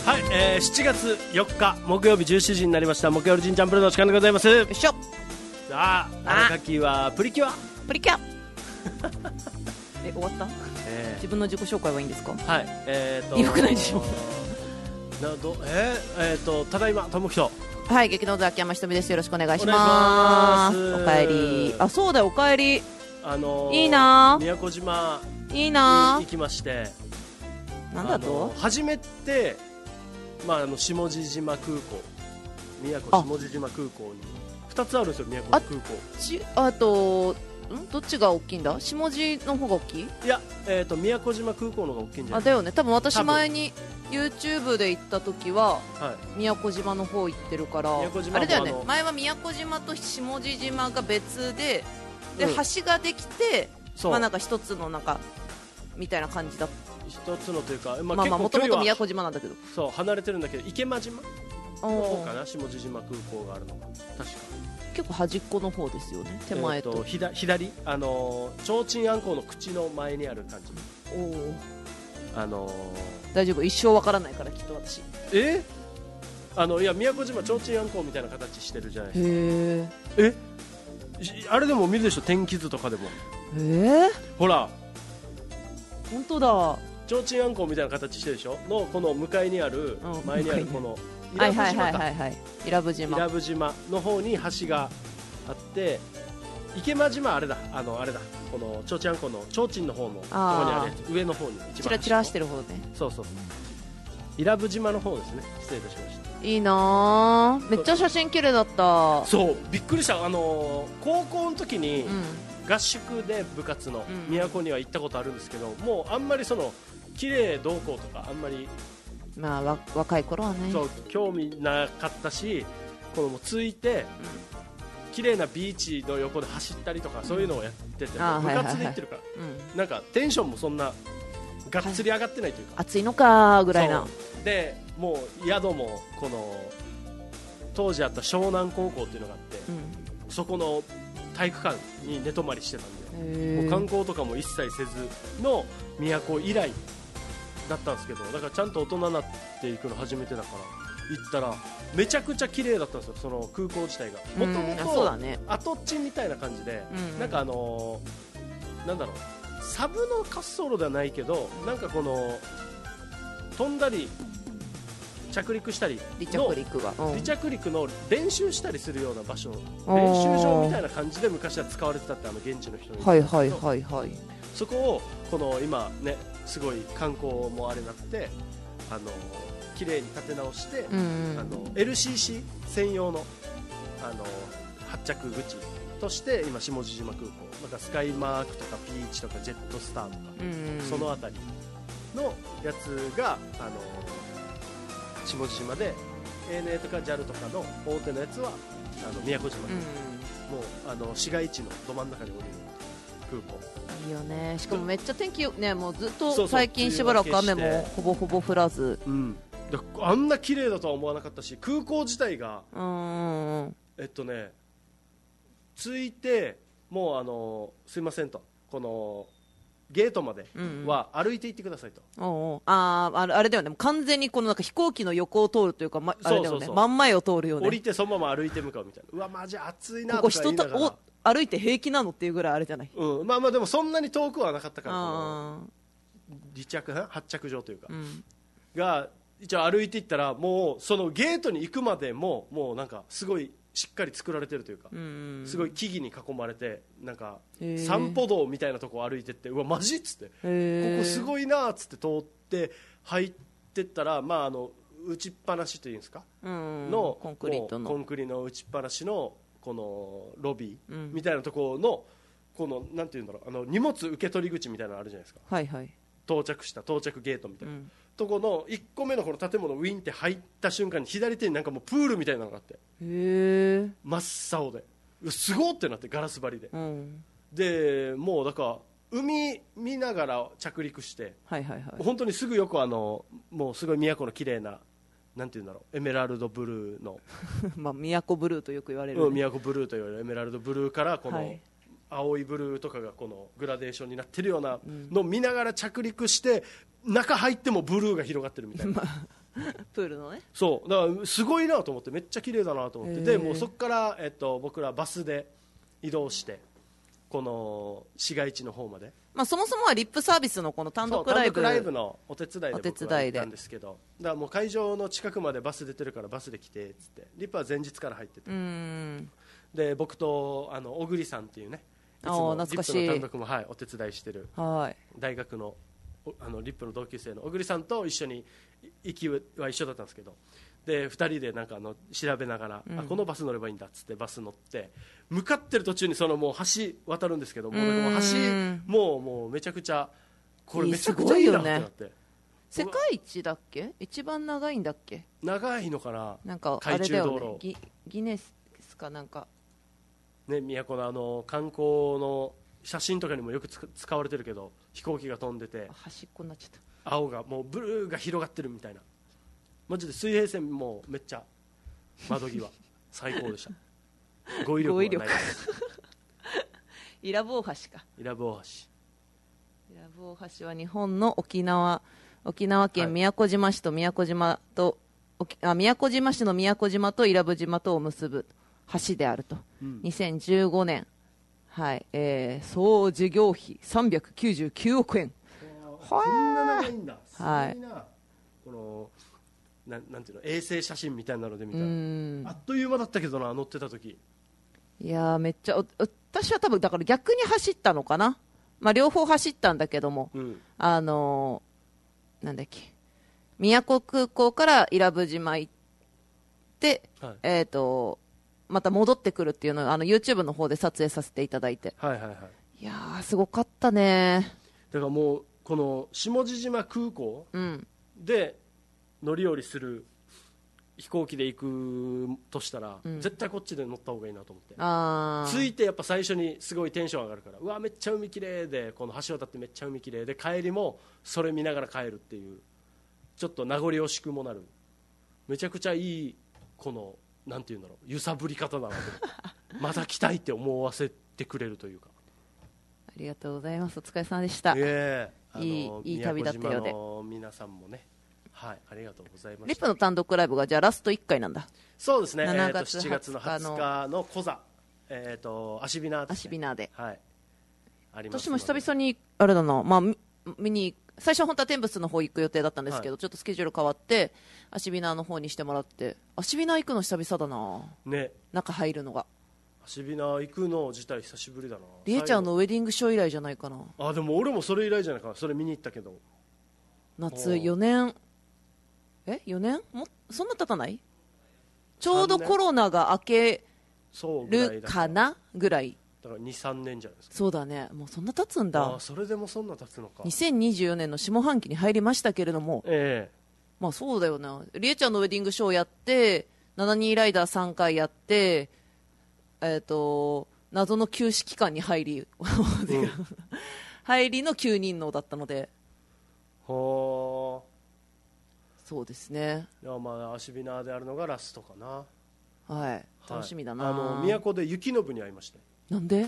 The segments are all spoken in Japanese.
はい、7月4日木曜日17時になりました。木曜日ジンチャンプルの時間でございます。よいしょ。 さあ、荒垣はプリキュアプリキュア終わった、自分の自己紹介はいいんですか？ はい、 よくないでしょただいま友人。 はい、劇団ザキヤマひとみです。よろしくお願いしお願ます。 いします。 おかえり。あ、そうだよ、おかえり。いいな宮古島いいにな行きまして、 なんだと初めて、下地島空港、宮古下地島空港に2つあるんですよ。宮古空港あとどっちが大きいんだ？下地の方が大きい？ いや、宮古島空港の方が大きいんじゃない？ あ、だよね。多分私前に YouTube で行った時は、 はい、 宮古島の方行ってるから、 宮古島もあれだよね。前は宮古島と下地島が別で、橋ができて、なんか一つのなんかみたいな感じだった。 一つのというか、 もともと宮古島なんだけど、 そう離れてるんだけど、池間島の方かな、下地島空港があるのが確か結構端っこの方ですよね。手前と、 左、提灯あんこうの口の前にある感じ。 大丈夫、一生わからないからきっと私。 いや、宮古島提灯あんこうみたいな形してるじゃないですか。 へえ。 あれでも見るでしょ、天気図とかでも。ほら本当だ、 提灯あんこうみたいな形してるでしょの、この向かいにある、前にあるこの伊良部島か、伊良部島の方に橋があって、池間島あれだ、あれだ、この提灯あんこうの提灯の方のところにあるやつ、上の方に一番チラチラしてる方ね。 そう伊良部島の方ですね。失礼いたしました。 いいなぁ、めっちゃ写真綺麗だった。 そう、びっくりした。高校の時に、合宿で部活の宮古には行ったことあるんですけど、もうあんまりその綺麗どうこうとかあんまり、 若い頃はね、 そう興味なかったし、このもう着いて、綺麗なビーチの横で走ったりとか、そういうのをやってて、部活で行ってるから、なんかテンションもそんながっつり上がってないというか、 暑いのかぐらいな。 でもう宿もこの当時あった湘南高校っていうのがあって、そこの体育館に寝泊まりしてたんで、もう観光とかも一切せずの都以来だったんですけど、だからちゃんと大人になっていくの初めてだから行ったらめちゃくちゃ綺麗だったんですよ、その空港自体が。もともと跡地みたいな感じで、なんかなんだろう、サブの滑走路ではないけど、なんかこの飛んだり着陸したりの離着陸の練習したりするような場所、練習場みたいな感じで昔は使われてたって、現地の人に言ってたんですけど、そこをこの今ね、すごい観光もあれになって、綺麗に立て直して、LCC 専用の発着口として今下地島空港、なんかスカイマークとかピーチとかジェットスターとか、そのあたりのやつが下地島で、ANA とか JAL とかの大手のやつは宮古島、もう市街地のど真ん中に降りる空港。 いいよね。しかもめっちゃ天気ね、もうずっと最近しばらく雨もほぼほぼ降らず、 あんな綺麗だとは思わなかったし、空港自体が着いてもうすいませんと、このゲートまでは歩いて行ってくださいと。 あれだよね、完全にこのなんか飛行機の横を通るというか、あれだよね、真ん前を通るよね。 降りてそのまま歩いて向かうみたいな。うわマジ暑いなとか言いながら、 ここ人歩いて平気なのっていうぐらいあれじゃない。 でもそんなに遠くはなかったから、発着場というか、が一応歩いていったら、もうそのゲートに行くまでもうなんかすごいしっかり作られてるというか、すごい木々に囲まれて、なんか散歩道みたいなとこ歩いてって、うわマジっつって、ここすごいなっつって通って入ってったら、打ちっぱなしというんですか、のコンクリの打ちっぱなしのこのロビーみたいなところの、このなんていうんだろう、荷物受け取り口みたいなのあるじゃないですか、到着ゲートみたいな、とこの1個目のこの建物ウィンって入った瞬間に、左手になんかもうプールみたいなのがあって、真っ青ですごーってなって、ガラス張りで、でもうだから海見ながら着陸して、本当にすぐ横もうすごい宮古の綺麗な、なんていうんだろう、エメラルドブルーの宮古ブルーとよく言われる、 宮古ブルーと言われるエメラルドブルーからこの青いブルーとかがこのグラデーションになってるようなのを見ながら着陸して、中入ってもブルーが広がってるみたいなプールのね。 そうだからすごいなと思って、めっちゃ綺麗だなと思ってて、もうそこから、僕らバスで移動してこの市街地の方まで、 まあ、そもそもはリップサービスのこの単独ライブのお手伝いで僕は行ったんですけど、だからもう会場の近くまでバス出てるからバスで来てっつって、リップは前日から入ってて、で僕と小栗さんっていうね、いつもリップの単独も、はい、お手伝いしてる大学のリップの同級生の小栗さんと一緒に行きは一緒だったんですけど、で2人でなんか調べながら、このバス乗ればいいんだっつってバス乗って、向かってる途中にもう橋渡るんですけど、もう橋もうめちゃくちゃこれめちゃくちゃいいなってなって、 世界一だっけ、一番長いんだっけ、 長いのかな、 なんかあれだよね、ギネスかなんかね、都の観光の写真とかにもよく使われてるけど、飛行機が飛んでて端っこになっちゃった、 青がもうブルーが広がってるみたいな、マジで水平線もめっちゃ窓際最高でした。語彙力はないです伊良部大橋か、 伊良部大橋は日本の沖縄県宮古島市と宮古島市の宮古島と伊良部島とを結ぶ橋であると、2015年、はい、総事業費399億円。 こんな長いんだ、すごいな、 はい、 このなんていうの、衛星写真みたいなので見たらあっという間だったけどな、乗ってた時。 いやめっちゃ私は多分だから逆に走ったのかな、まあ、両方走ったんだけども、なんだっけ、宮古空港から伊良部島行って、はい、また戻ってくるっていうのをYouTube の方で撮影させていただいて、いやーすごかったね。 だからもうこの下地島空港で乗り降りする飛行機で行くとしたら、絶対こっちで乗った方がいいなと思って、着いてやっぱ最初にすごいテンション上がるから、うわめっちゃ海きれいで、この橋渡ってめっちゃ海きれいで、帰りもそれ見ながら帰るっていう、ちょっと名残惜しくもなる、めちゃくちゃいいこのなんていうんだろう、揺さぶり方だなとまた来たいって思わせてくれるというか。 ありがとうございます、お疲れ様でした。いい旅だったようで、 皆さんもね、はい、ありがとうございました。 リップの単独ライブがじゃあラスト1回なんだ。 そうですね、 7月 7月の20日のコザ、アシビナーで、はい、あります。 私も久々にあれだな、まあ、見に最初本当は天仏の方行く予定だったんですけど、ちょっとスケジュール変わってアシビナーの方にしてもらって、アシビナー行くの久々だな、ね、中入るのが。 アシビナー行くの自体久しぶりだな。 りえちゃんのウェディングショー以来じゃないかな。 あ、でも俺もそれ以来じゃないかな。それ見に行ったけど、 夏4年4年もそんな経たない、ちょうどコロナが明けるかなぐらいだから 2,3 年じゃないですか。 そうだね、もうそんな経つんだ。 それでもそんな経つのか。 2024年の下半期に入りましたけれども、まあそうだよな、りえちゃんのウェディングショーやって、72ライダー3回やって、謎の休止期間に入り、入りの9人のだったので、そうですね。 いや、まあアシビナーであるのがラストかな。 はい、楽しみだな。 都で雪信に会いました。 なんで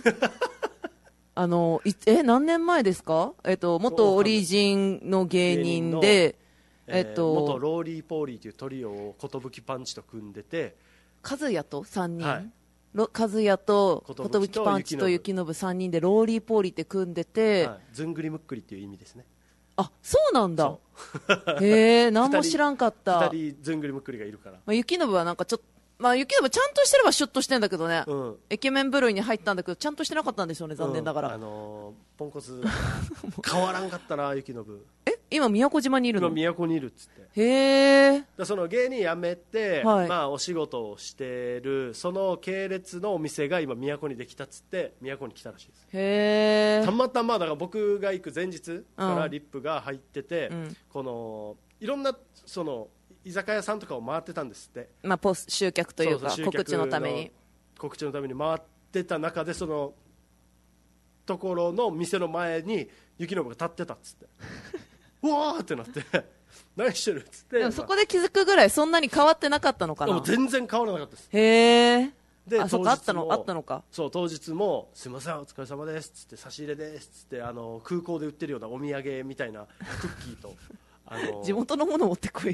何年前ですか。元オリジンの芸人で、 元ローリーポーリーというトリオを寿パンチと組んでて、 和也と3人、はい、和也と寿パンチと雪信3人でローリーポーリーって組んでて、はい、 ずんぐりむっくりっていう意味ですね。 あ、そうなんだ。へえ、何も知らんかった。 2人ずんぐりむっくりがいるから。 まあ、雪信はなんかちょっと、まあ、雪信ちゃんとしてればシュッとしてんだけどね、イケメン部類に入ったんだけどちゃんとしてなかったんですよね、残念ながら。 ポンコツ変わらんかったな、雪信。 今宮古島にいるの。 今宮古にいるっつって。 へえ。 その芸人辞めて、はい、まあ、お仕事をしてるその系列のお店が今宮古にできたっつって宮古に来たらしいです。 へえ。 たまたまだから僕が行く前日からリップが入ってて、このいろんなその居酒屋さんとかを回ってたんですって、 まあ、集客というか告知のために回ってた中で、そのところの店の前に雪信が立ってたっつってうわーってなって何してるっつって。 でもそこで気づくぐらいそんなに変わってなかったのかな。 でも全然変わらなかったです。 へえ。 であ、そこあったのか。 そう、当日もすいませんお疲れ様ですっつって、差し入れですっつって、空港で売ってるようなお土産みたいなクッキーと地元のもの持ってこい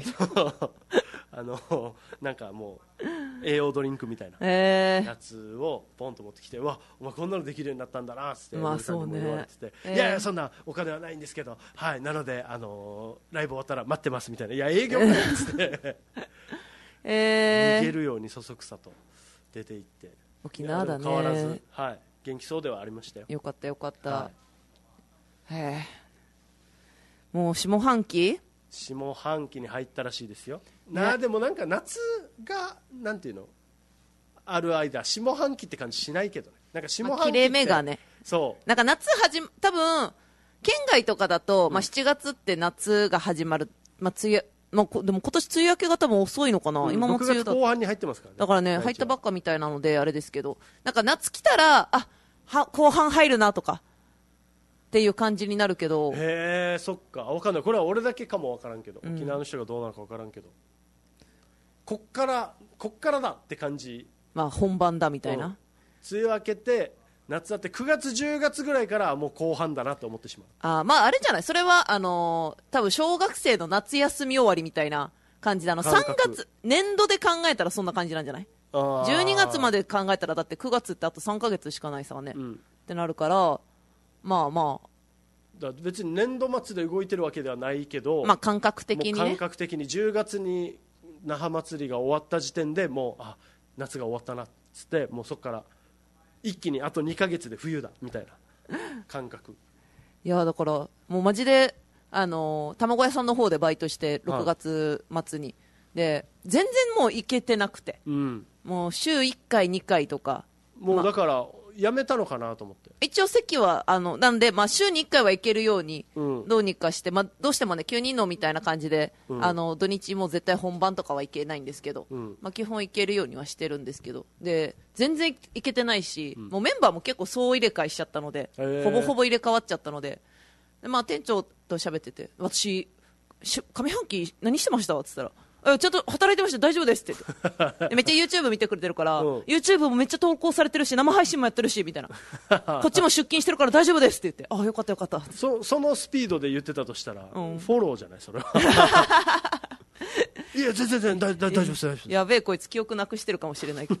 なんかもう栄養ドリンクみたいなやつをポンと持ってきて、わお前こんなのできるようになったんだなって言われてて、いやいやそんなお金はないんですけど、はい、なのでライブ終わったら待ってますみたいな、いや営業なんですって逃げるようにそそくさと出て行って、 沖縄だね、 変わらず、はい、元気そうではありましたよ。 よかったよかった、はい、へえ、もう下半期に入ったらしいですよ。でもなんか夏がなんていうのある間下半期って感じしないけどね。なんか下半期って切れ目がね、 そうなんか夏多分県外とかだと、7月って夏が始まる、梅雨、でも今年梅雨明けが多分遅いのかな、今も梅雨 6月後半に入ってますからね。 だからね、入ったばっかみたいなのであれですけど、なんか夏来たら後半入るなとかっていう感じになるけど、 へえ、そっか、分かんない、これは俺だけかも分からんけど、沖縄の人がどうなのか分からんけど、こっからだって感じ、 本番だみたいな、 梅雨明けて夏だって9月10月ぐらいからもう後半だなと思ってしまう。 あれじゃない、それは多分小学生の夏休み終わりみたいな感じで、3月年度で考えたらそんな感じなんじゃない。12月まで考えたらだって9月ってあと3ヶ月しかないさね、ってなるから、 だ別に年度末で動いてるわけではないけど、 感覚的にね、 感覚的に10月に那覇祭りが終わった時点でもう夏が終わったなっつって、もうそこから一気にあと2ヶ月で冬だみたいな感覚。 いやだからもうマジで卵屋さんの方でバイトして6月末に、で全然もう行けてなくて、もう週1回2回とか、 もうだからやめたのかなと思って、 一応席はなんで、週に1回は行けるようにどうにかして、どうしてもね9人のみたいな感じで、土日も絶対本番とかは行けないんですけど、基本行けるようにはしてるんですけど、で全然行けてないし、もうメンバーも結構総入れ替えしちゃったので、ほぼほぼ入れ替わっちゃったので、店長と喋ってて、私上半期何してましたって言ったら、ちゃんと働いてました、大丈夫ですって言ってめっちゃ YouTube 見てくれてるから、YouTube もめっちゃ投稿されてるし生配信もやってるしみたいなこっちも出勤してるから大丈夫ですって言って、よかったよかった。 そのスピードで言ってたとしたら、フォローじゃないそれはいや全然大丈夫です、 やべえこいつ記憶なくしてるかもしれないけど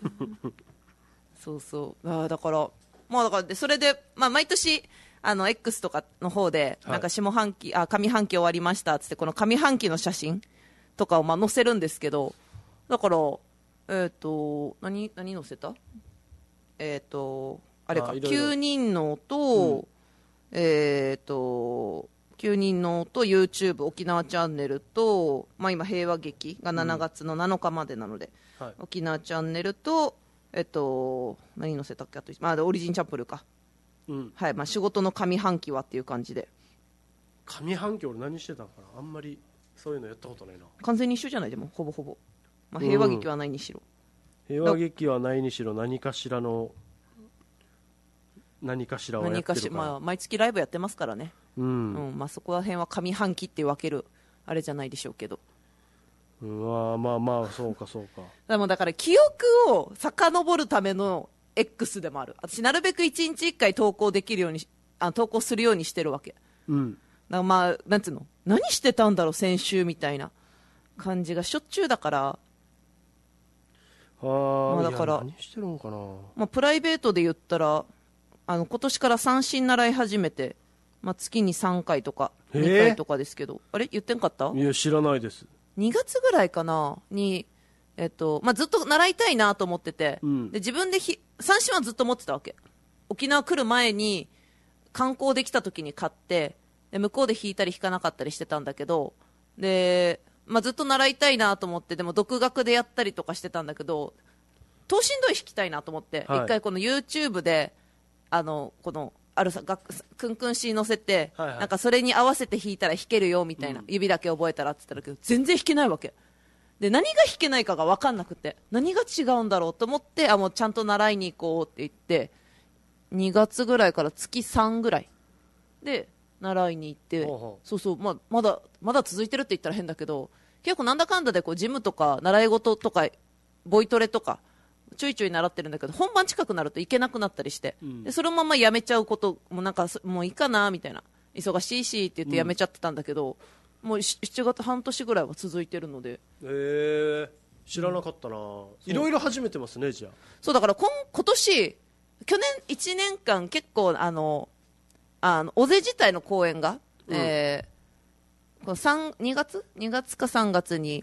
そうだからでそれで、毎年X とかの方で、なんか上半期終わりましたっつって、この上半期の写真とかを載せるんですけど、だから何載せた、あれか、9人のと、9人のと YouTube 沖縄チャンネルと、今平和劇が7月の7日までなので、沖縄チャンネルと何載せたっけ、あとオリジンチャンプルか、はい、仕事の上半期はっていう感じで。 上半期俺何してたのかな、あんまりそういうのやったことないな。 完全に一緒じゃない、でもほぼほぼ、平和劇はないにしろ、 平和劇はないにしろ何かしらをやってるから、 毎月ライブやってますからね、そこら辺は上半期って分けるあれじゃないでしょうけど、 そうかでもだから記憶を遡るための X でもある。私なるべく1日1回投稿できるように投稿するようにしてるわけ、だからなんつうの、何してたんだろう先週みたいな感じがしょっちゅうだから、だから何してるのかな、 プライベートで言ったら今年から三振習い始めて、月に3回とか2回とかですけど、あれ言ってんかった？ いや知らないです。 2月ぐらいかなに、ずっと習いたいなと思ってて、で自分で三振はずっと持ってたわけ。沖縄来る前に観光できた時に買って、で向こうで弾いたり弾かなかったりしてたんだけど、で、ずっと習いたいなと思って、でも独学でやったりとかしてたんだけど、等身大弾きたいなと思って、一回この YouTube でこのあるさクンクンシー乗せて、なんかそれに合わせて弾いたら弾けるよみたいな、指だけ覚えたらって言ったんだけど、全然弾けないわけで、何が弾けないかが分かんなくて、何が違うんだろうと思って、もうちゃんと習いに行こうって言って、2月ぐらいから月3ぐらいで習いに行って、まだ続いてるって言ったら変だけど、結構なんだかんだでジムとか習い事とかボイトレとかちょいちょい習ってるんだけど、本番近くなると行けなくなったりして、でそのままやめちゃうことも、なんかもういいかなみたいな、忙しいしって言ってやめちゃってたんだけど、 もう7月半年ぐらいは続いてるので。 知らなかったな。いろいろ始めてますね、じゃあ。 そうだから今年去年1年間結構尾瀬自体の公演が、この2月か3月に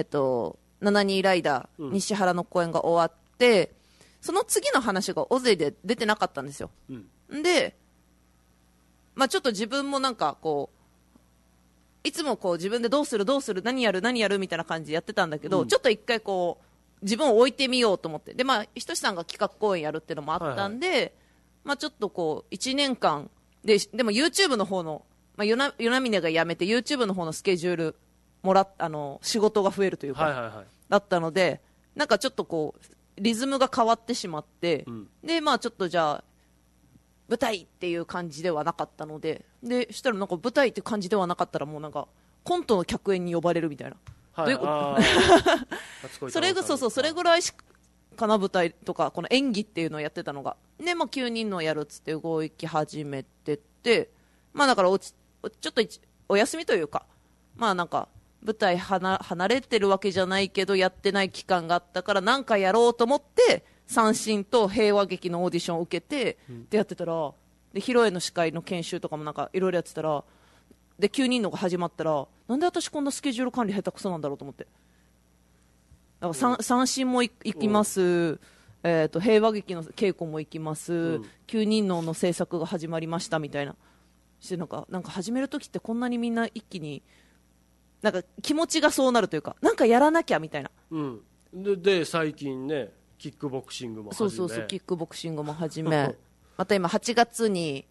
72ライダー、西原の公演が終わって、その次の話が尾瀬で出てなかったんですよ。で、まあちょっと自分もなんかこういつもこう自分でどうする何やるみたいな感じでやってたんだけど、ちょっと一回こう自分を置いてみようと思って、でまあひとしさんが企画公演やるっていうのもあったんで、まあちょっとこう1年間でも YouTube の方の、まあ、与那嶺が辞めて YouTube の方のスケジュール仕事が増えるというか、だったので、なんかちょっとこうリズムが変わってしまって、でまあちょっとじゃあ舞台っていう感じではなかったので、したらなんか舞台っていう感じではなかったらもうなんかコントの客演に呼ばれるみたいな、どういうことそれぐらいかな、舞台とかこの演技っていうのをやってたのが。で、まあ、9人のやるっつって動き始めてて、まあだからちょっとお休みというか、まあなんか舞台離れてるわけじゃないけどやってない期間があったからなんかやろうと思って三振と平和劇のオーディションを受けて、でやってたら、で披露宴の司会の研修とかもなんかいろいろやってたら、で9人のが始まったら、なんで私こんなスケジュール管理下手くそなんだろうと思って、だから三振も行きます、平和劇の稽古も行きます、9人の制作が始まりましたみたいなして、なんか始めるときってこんなにみんな一気になんか気持ちがそうなるというか、なんかやらなきゃみたいな、 で最近ねキックボクシングも始め、 そうキックボクシングも始めまた今8月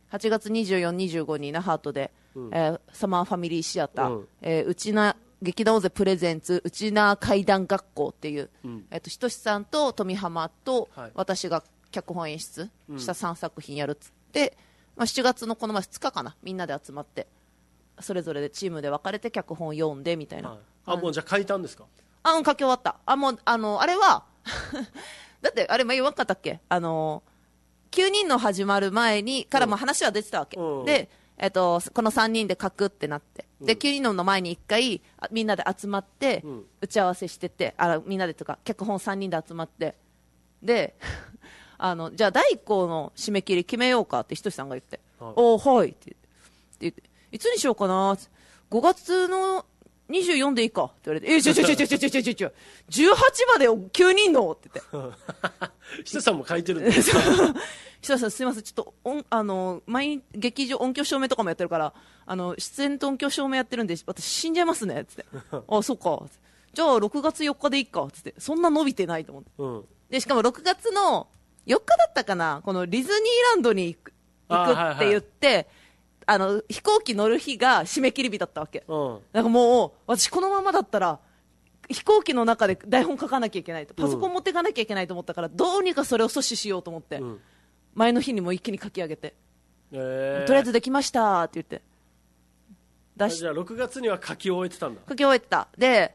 24、25に那覇で、サマーファミリーシアター、うちな劇団大勢プレゼンツうちな怪談学校っていう、ひとしさんと富浜と私が脚本演出した3作品やるっつって、まあ、7月のこの前2日かな、みんなで集まってそれぞれでチームで分かれて脚本を読んでみたいな、 もうじゃあ書いたんですか？ 書き終わった。もうあれはだってあれ言わんかったっけ、9人の始まる前にからも話は出てたわけ、で、この3人で書くってなって、で9人の前に1回みんなで集まって、打ち合わせしてて、みんなでとか脚本3人で集まって、でじゃあ第1項の締め切り決めようかってひとしさんが言って、はいって言って、いつにしようかな、5月の24でいいかって言われて、18まで9人のって言ってひとさんも書いてるんですか？ ひとさんすいません、ちょっと毎劇場音響照明とかもやってるから、出演と音響照明やってるんで私死んじゃいますねっつってそうか、じゃあ6月4日でいいかっつって、そんな伸びてないと思って、でしかも6月の4日だったかな、このディズニーランドに行くって言って、飛行機乗る日が締め切り日だったわけ、なんかもう私このままだったら飛行機の中で台本書かなきゃいけないと、パソコン持っていかなきゃいけないと思ったから、どうにかそれを阻止しようと思って、前の日にも一気に書き上げて、とりあえずできましたって言ってじゃあ6月には書き終えてたんだ。 書き終えてた。で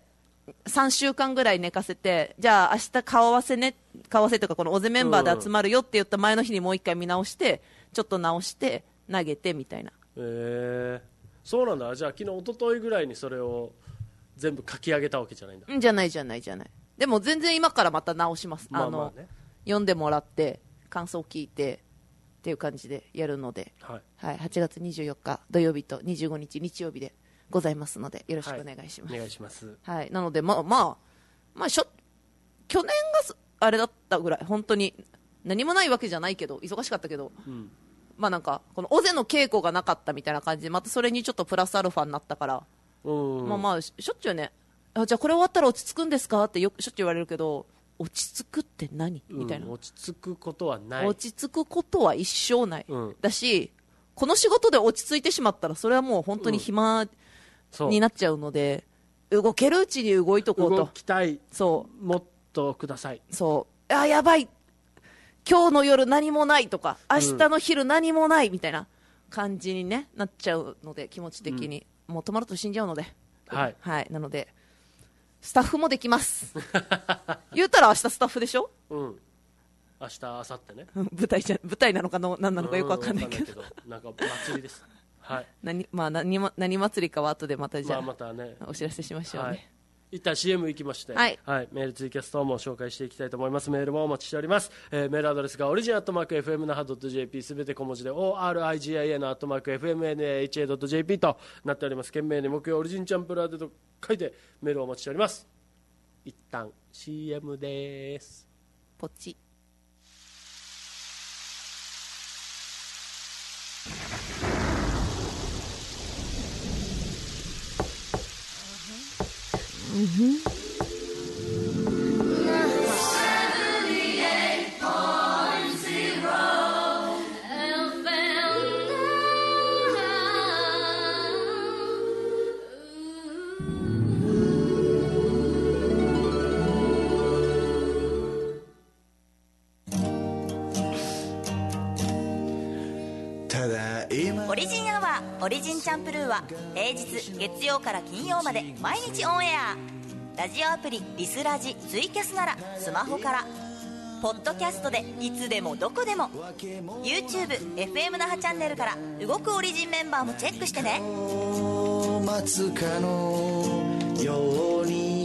3週間ぐらい寝かせて、じゃあ明日顔合わせというかこの尾瀬メンバーで集まるよって言った前の日にもう一回見直して、ちょっと直して投げてみたいな。 そうなんだ。じゃあ昨日一昨日ぐらいにそれを全部書き上げたわけじゃないんだ。 じゃないでも全然今からまた直します。読んでもらって感想を聞いてっていう感じでやるので、8月24日土曜日と25日日曜日でございますのでよろしくお願いします。 お願いします。 なので去年があれだったぐらい、本当に何もないわけじゃないけど忙しかったけど、なんかこの尾瀬の稽古がなかったみたいな感じで、またそれにちょっとプラスアルファになったから、しょっちゅうね、じゃあこれ終わったら落ち着くんですかってしょっちゅう言われるけど、落ち着くって何みたいな、 落ち着くことはない。 落ち着くことは一生ない、だしこの仕事で落ち着いてしまったらそれはもう本当に暇になっちゃうので、動けるうちに動いとこうと。 動きたい。もっとください。 やばい、今日の夜何もないとか明日の昼何もないみたいな感じに、なっちゃうので、気持ち的に、もう止まると死んじゃうので、なのでスタッフもできます言うたら明日スタッフでしょ、 明日明後日ね舞台なのか何なのかよくわかんないけど、 なんか祭りです。 はい、 何祭りかは後でまたじゃあ、 またね、 お知らせしましょうね。 一旦 CM 行きまして、 はいメールツイキャストも紹介していきたいと思います。メールもお待ちしております。メールアドレスがオリジン@fmnaha.jp、 すべて小文字で origin@fmnaha.jp となっております。懸命に木曜オリジンチャンプラーでと書いてメールをお待ちしております。一旦 CM です。 ポチ。 オリジンアワーオリジンチャンプルーは平日月曜から金曜まで毎日オンエア。ラジオアプリリスラジツイキャスならスマホから、ポッドキャストでいつでもどこでも YouTube、FM 那覇チャンネルから動くオリジンメンバーもチェックしてね。 待つかのように。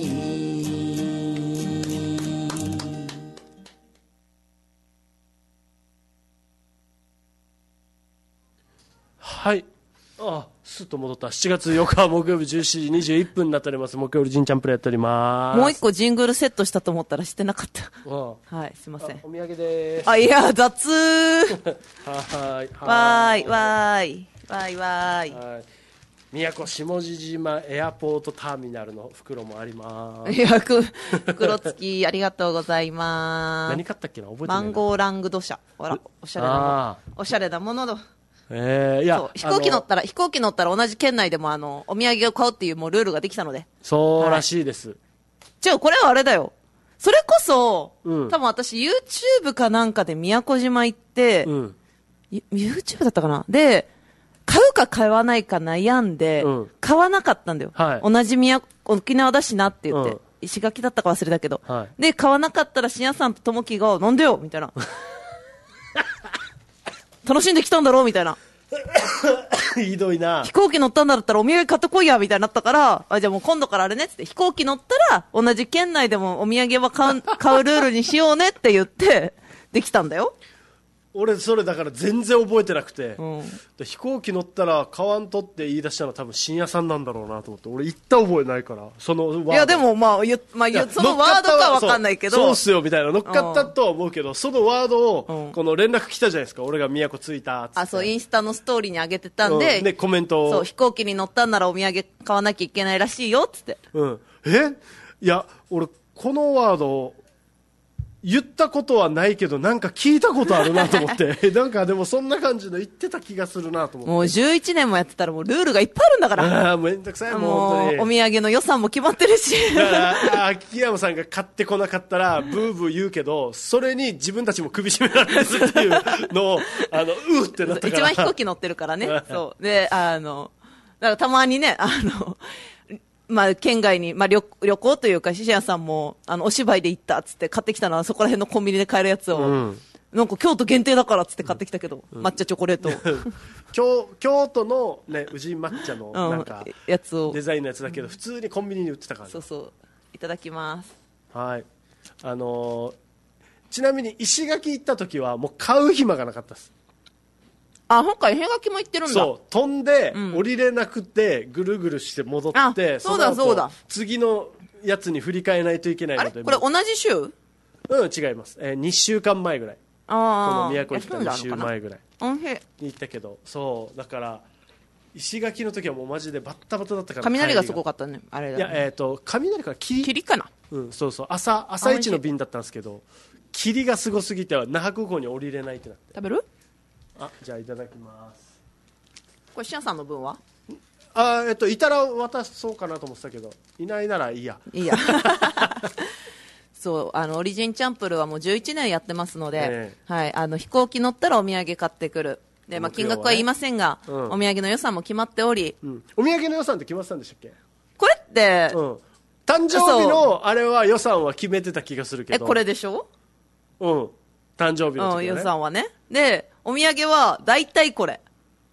はい、スッと戻った。7月8日木曜日17時21分になっております。木曜日ジンチャンプルやっております。 もう一個ジングルセットしたと思ったらしてなかった。はい、すいません。 お土産です。 いや雑はいわーいわーいわーいわーい。 宮古下地島エアポートターミナルの袋もあります。 いや袋付きありがとうございます。 何買ったっけな、覚えてないな。 マンゴーラングド社、ほらおしゃれなものだ。いや、飛行機乗ったら同じ県内でもお土産を買うっていうもうルールができたので。 そうらしいです。 これはあれだよ。それこそ、多分私 YouTube かなんかで宮古島行って、YouTube だったかなで、買うか買わないか悩んで、買わなかったんだよ。同じ沖縄だしなって言って。石垣だったか忘れたけど。で、買わなかったら深夜さんとともきが、なんでよみたいな。楽しんできたんだろうみたいな。 ひどいな。 飛行機乗ったんだったらお土産買ってこいやみたいになったから、じゃあもう今度からあれねって飛行機乗ったら同じ県内でもお土産は買うルールにしようねって言ってできたんだよ。 俺それだから全然覚えてなくて、で飛行機乗ったら買わんとって言い出したのは多分深夜さんなんだろうなと思って、俺言った覚えないから、そのワード。 いやでもそのワードかわかんないけど、 そうっすよみたいな乗っかったとは思うけど、そのワードをこの連絡来たじゃないですか。俺が宮古着いたっつって。 そうインスタのストーリーに上げてたんで、 でコメントを、 そう飛行機に乗ったんならお土産買わなきゃいけないらしいよっつって。 いや俺このワード言ったことはないけどなんか聞いたことあるなと思ってなんかでもそんな感じの言ってた気がするなと思って。 もう11年もやってたらもうルールがいっぱいあるんだから。 めんどくさい。もうお土産の予算も決まってるし秋山さんが買ってこなかったらブーブー言うけど、それに自分たちも首絞められるっていうのをうってなったから。 一番飛行機乗ってるからねそうでだからたまにね県外に、旅行というか、シシヤさんも、お芝居で行ったっつって買ってきたのは、そこら辺のコンビニで買えるやつを、なんか京都限定だからっつって買ってきたけど、抹茶チョコレート京都のね、宇治抹茶の、なんか、 やつを。 デザインのやつだけど、普通にコンビニに売ってたから、ね。 そう。いただきます。 はい。ちなみに、石垣行った時は、もう買う暇がなかったです。 今回、平垣も行ってるんだ。 そう、飛んで、降りれなくて、ぐるぐるして戻って、 そうだ。 次のやつに振り替えないといけないので。 これ同じ週？ 違います。2週間前ぐらい。この宮古に来た2週前ぐらい。に行ったけど、そう、だから、石垣の時はもうマジでバッタバタだったから。 雷がすごかったね、あれだ。 いや、雷から霧かな。 そう。朝一の便だったんですけど、霧がすごすぎては、那覇空港に降りれないってなって。 食べる？ じゃあいただきます。 これシアンさんの分は？ いたら渡そうかなと思ってたけど、いないならいいや。 そうオリジンチャンプルはもう11年やってますので、飛行機乗ったらお土産買ってくるで、金額は言いませんが、お土産の予算も決まっており、 お土産の予算って決まってたんでしたっけ？ これって、 誕生日のあれは予算は決めてた気がするけど。 これでしょ？ 誕生日の時はね。 予算はね。でお土産は大体これ。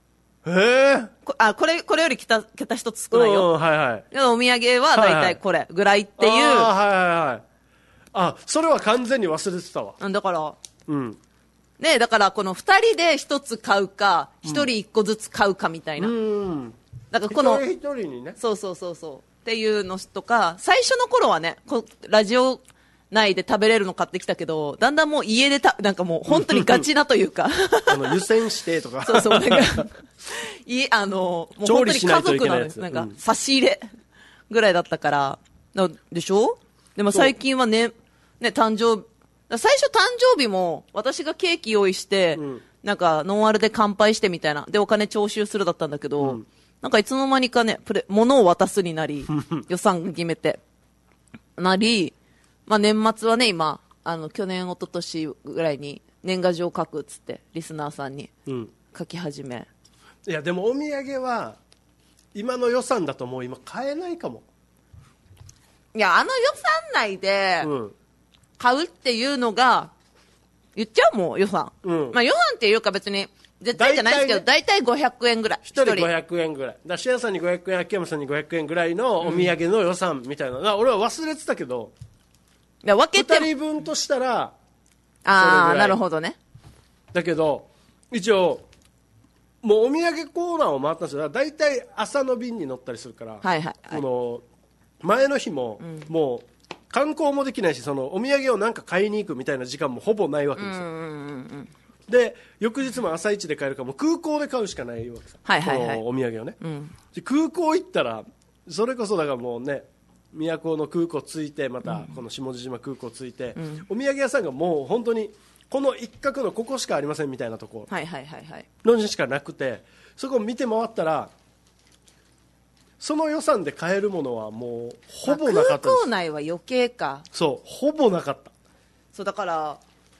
これより桁一つ少ないよ。 はいはい。 でお土産はだいたいこれぐらいっていう。はいはいはい。それは完全に忘れてたわ。 だから、ね、だからこの二人で一つ買うか、一人一個ずつ買うかみたいな。だからこの、 一人にね。 そう。っていうのとか、最初の頃はね、ラジオ内で食べれるの買ってきたけど、だんだんもう家でなんかもう本当にガチなというか。 湯煎してとか。 そう、なんか、もう本当に家族の、なんか、差し入れぐらいだったから、でしょ？でも最近はね、誕生日、最初誕生日も私がケーキ用意して、なんかノンアルで乾杯してみたいな。で、お金徴収するだったんだけど、なんかいつの間にかね、物を渡すになり、予算決めて、なり、まあ年末はね、今、去年、一昨年ぐらいに年賀状書くっつって、リスナーさんに書き始め。 いや、でもお土産は、今の予算だともう今買えないかも。 いや、予算内で、買うっていうのが、言っちゃうもん、予算。まあ予算っていうか別に、絶対じゃないですけど、大体500円ぐらい。 一人500円ぐらい。シアさんに500円、秋山さんに500円ぐらいのお土産の予算みたいな。俺は忘れてたけど、 いや分けて 2人分としたら、 なるほどね。 だけど、一応、もうお土産コーナーを回ったんですよ。大体朝の便に乗ったりするから、この前の日も、もう、観光もできないし、そのお土産をなんか買いに行くみたいな時間もほぼないわけですよ。で、翌日も朝一で買えるから、もう空港で買うしかないわけさ。お土産をね。空港行ったら、それこそだからもうね、宮古の空港着いて、またこの下地島空港着いて、お土産屋さんがもう本当に、この一角のここしかありませんみたいなとこのしかなくて、そこを見て回ったら、その予算で買えるものはもうほぼなかったです。 空港内は余計か。 そう、ほぼなかった。 そうだから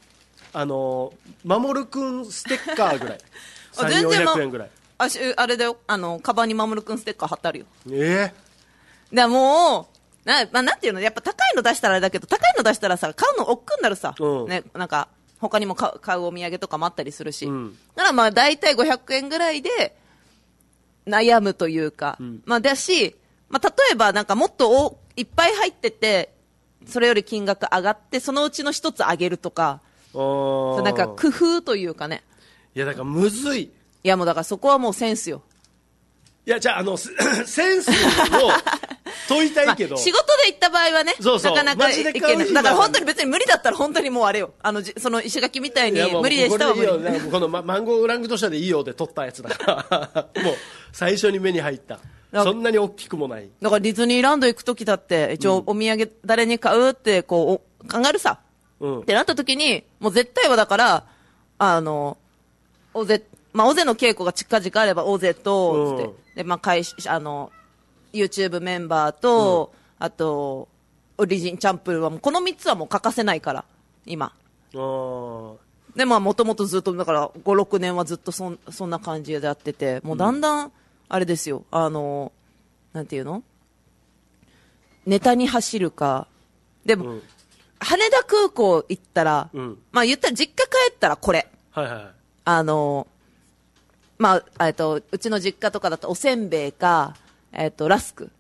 守くんステッカーぐらい3、400円ぐらい。 あれだよ、カバンに守くんステッカー貼ってあるよ。でもうなんていうの、やっぱ高いの出したらあれだけど、高いの出したらさ、買うの億劫になるさ、ね、なんか他にも買うお土産とかもあったりするし、だからまあ大体500円ぐらいで悩むというか、まあだし、まあ例えばなんかもっといっぱい入ってて、それより金額上がって、そのうちの一つ上げるとか、なんか工夫というかね。 いやだからむずい。 いやもうだからそこはもうセンスよ。 いやじゃあセンスを問いたいけど、 仕事で行った場合はね、なかなかいけない。だから本当に別に無理だったら本当にもうあれよ、その石垣みたいに無理でしたわ。 このマンゴーオラングドシャでいいよで取ったやつだからもう最初に目に入った。そんなに大きくもない。 だからディズニーランド行く時だって一応お土産誰に買うってこう考えるさ、ってなった時にもう絶対はだから大勢の稽古が近々あれば大勢とつって、でまあYouTube メンバーと、あとオリジンチャンプルはもうこの3つはもう欠かせないから今。でももともとずっとだから5、6年はずっとそんな感じでやってて、もうだんだんあれですよ、なんていうの、ネタに走るか。でも、羽田空港行ったら、まあ言ったら実家帰ったらこれ、まあうちの実家とかだとおせんべいかラスク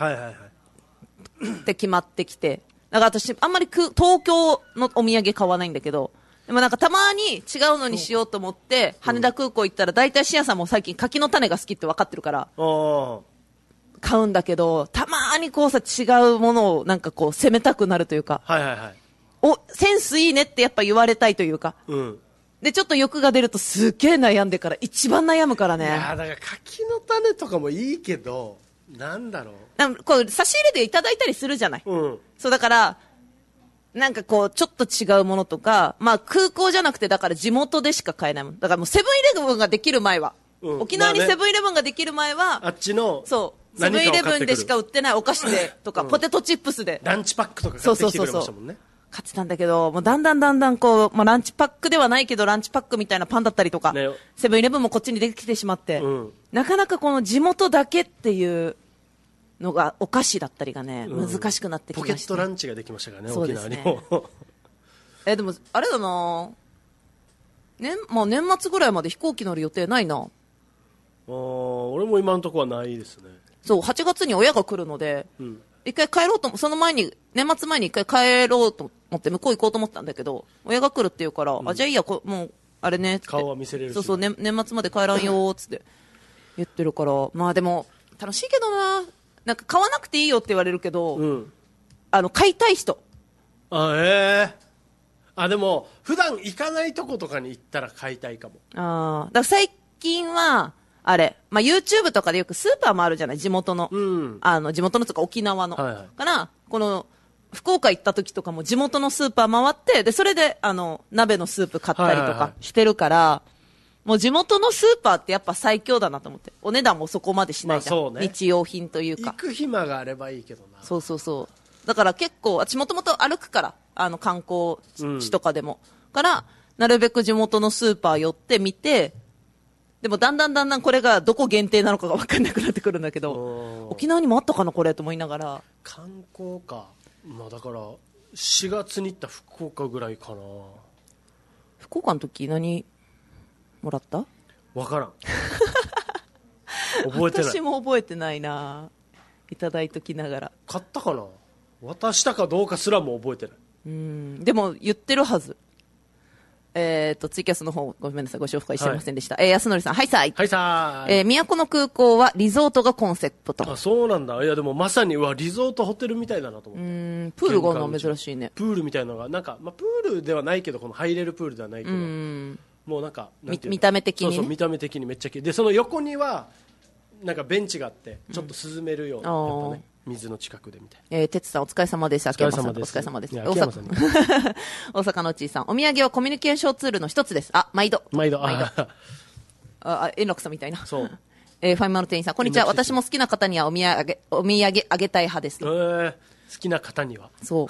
って決まってきて、だから私あんまり東京のお土産買わないんだけど、でもなんかたまに違うのにしようと思って羽田空港行ったら大体シアさんも最近柿の種が好きって分かってるから買うんだけど、たまにこうさ違うものをなんかこう攻めたくなるというか、センスいいねってやっぱ言われたいというか、でちょっと欲が出るとすっげえ悩んでから一番悩むからね。いやだから柿の種とかもいいけど、なんだろう、 こう差し入れでいただいたりするじゃない、そうだからなんかこうちょっと違うものとか、まあ空港じゃなくてだから地元でしか買えないもんだから、もうセブンイレブンができる前は、沖縄にセブンイレブンができる前は、 あっちのそうセブンイレブンでしか売ってないお菓子でとか、ポテトチップスでランチパックとか買ってきてくれましたもんね。 買ってたんだけど、もうだんだんこう、まあ、ランチパックではないけどランチパックみたいなパンだったりとか、セブンイレブンもこっちにできてしまって、なかなかこの地元だけっていうのがお菓子だったりがね、難しくなってきました、 ポケットランチができましたからね、沖縄にもでもあれだな、まあ、年末ぐらいまで飛行機乗る予定ないな。 俺も今のところはないですね。 そう、8月に親が来るので、一回帰ろうと、その前に、年末前に一回帰ろうと思って向こう行こうと思ったんだけど、親が来るって言うから、じゃあいいや、もう、あれね、 顔は見せれるし。 そうそう、年末まで帰らんよーつって言ってるから、まあでも、楽しいけどな、なんか買わなくていいよって言われるけど、買いたい人。 でも、普段行かないとことかに行ったら買いたいかも。 だから最近は、あれ、まあ、YouTube とかでよくスーパーもあるじゃない、地元の。地元のとか沖縄の。から、この、福岡行った時とかも地元のスーパー回って、で、それで、鍋のスープ買ったりとかしてるから、もう地元のスーパーってやっぱ最強だなと思って。お値段もそこまでしないじゃん。そうね。日用品というか。 行く暇があればいいけどな。 そうそうそう。だから結構、私もともと歩くから、観光地とかでも。から、なるべく地元のスーパー寄ってみて、でもだんだんこれがどこ限定なのかが分かんなくなってくるんだけど、沖縄にもあったかなこれと思いながら。 観光か。まあだから、4月に行った福岡ぐらいかな。 福岡の時何もらった？ 分からん。覚えてない。 私も覚えてないな。いただいときながら。 買ったかな？渡したかどうかすらも覚えてない。 でも言ってるはず。ツイキャスの方ごめんなさい、ご紹介してませんでした。安則さん、はいさい。 はいさーい。 都の空港はリゾートがコンセプト。 そうなんだ。いやでもまさにリゾートホテルみたいだなと思って。 プールがあるのは珍しいね。 プールみたいなのがなんか、プールではないけど、この入れるプールではないけど、もうなんか見た目的にね。 そう見た目的にめっちゃ綺麗で、その横にはなんかベンチがあってちょっと涼めるような、やっぱね、水の近くでみたいな。 哲さんお疲れ様です。秋山さんお疲れ様です。大阪のちいさん、お土産はコミュニケーションツールの一つです。毎度円楽さんみたいな。そう。ファイマル店員さん、こんにちは。私も好きな方にはお土産あげたい派です。 好きな方には。 そう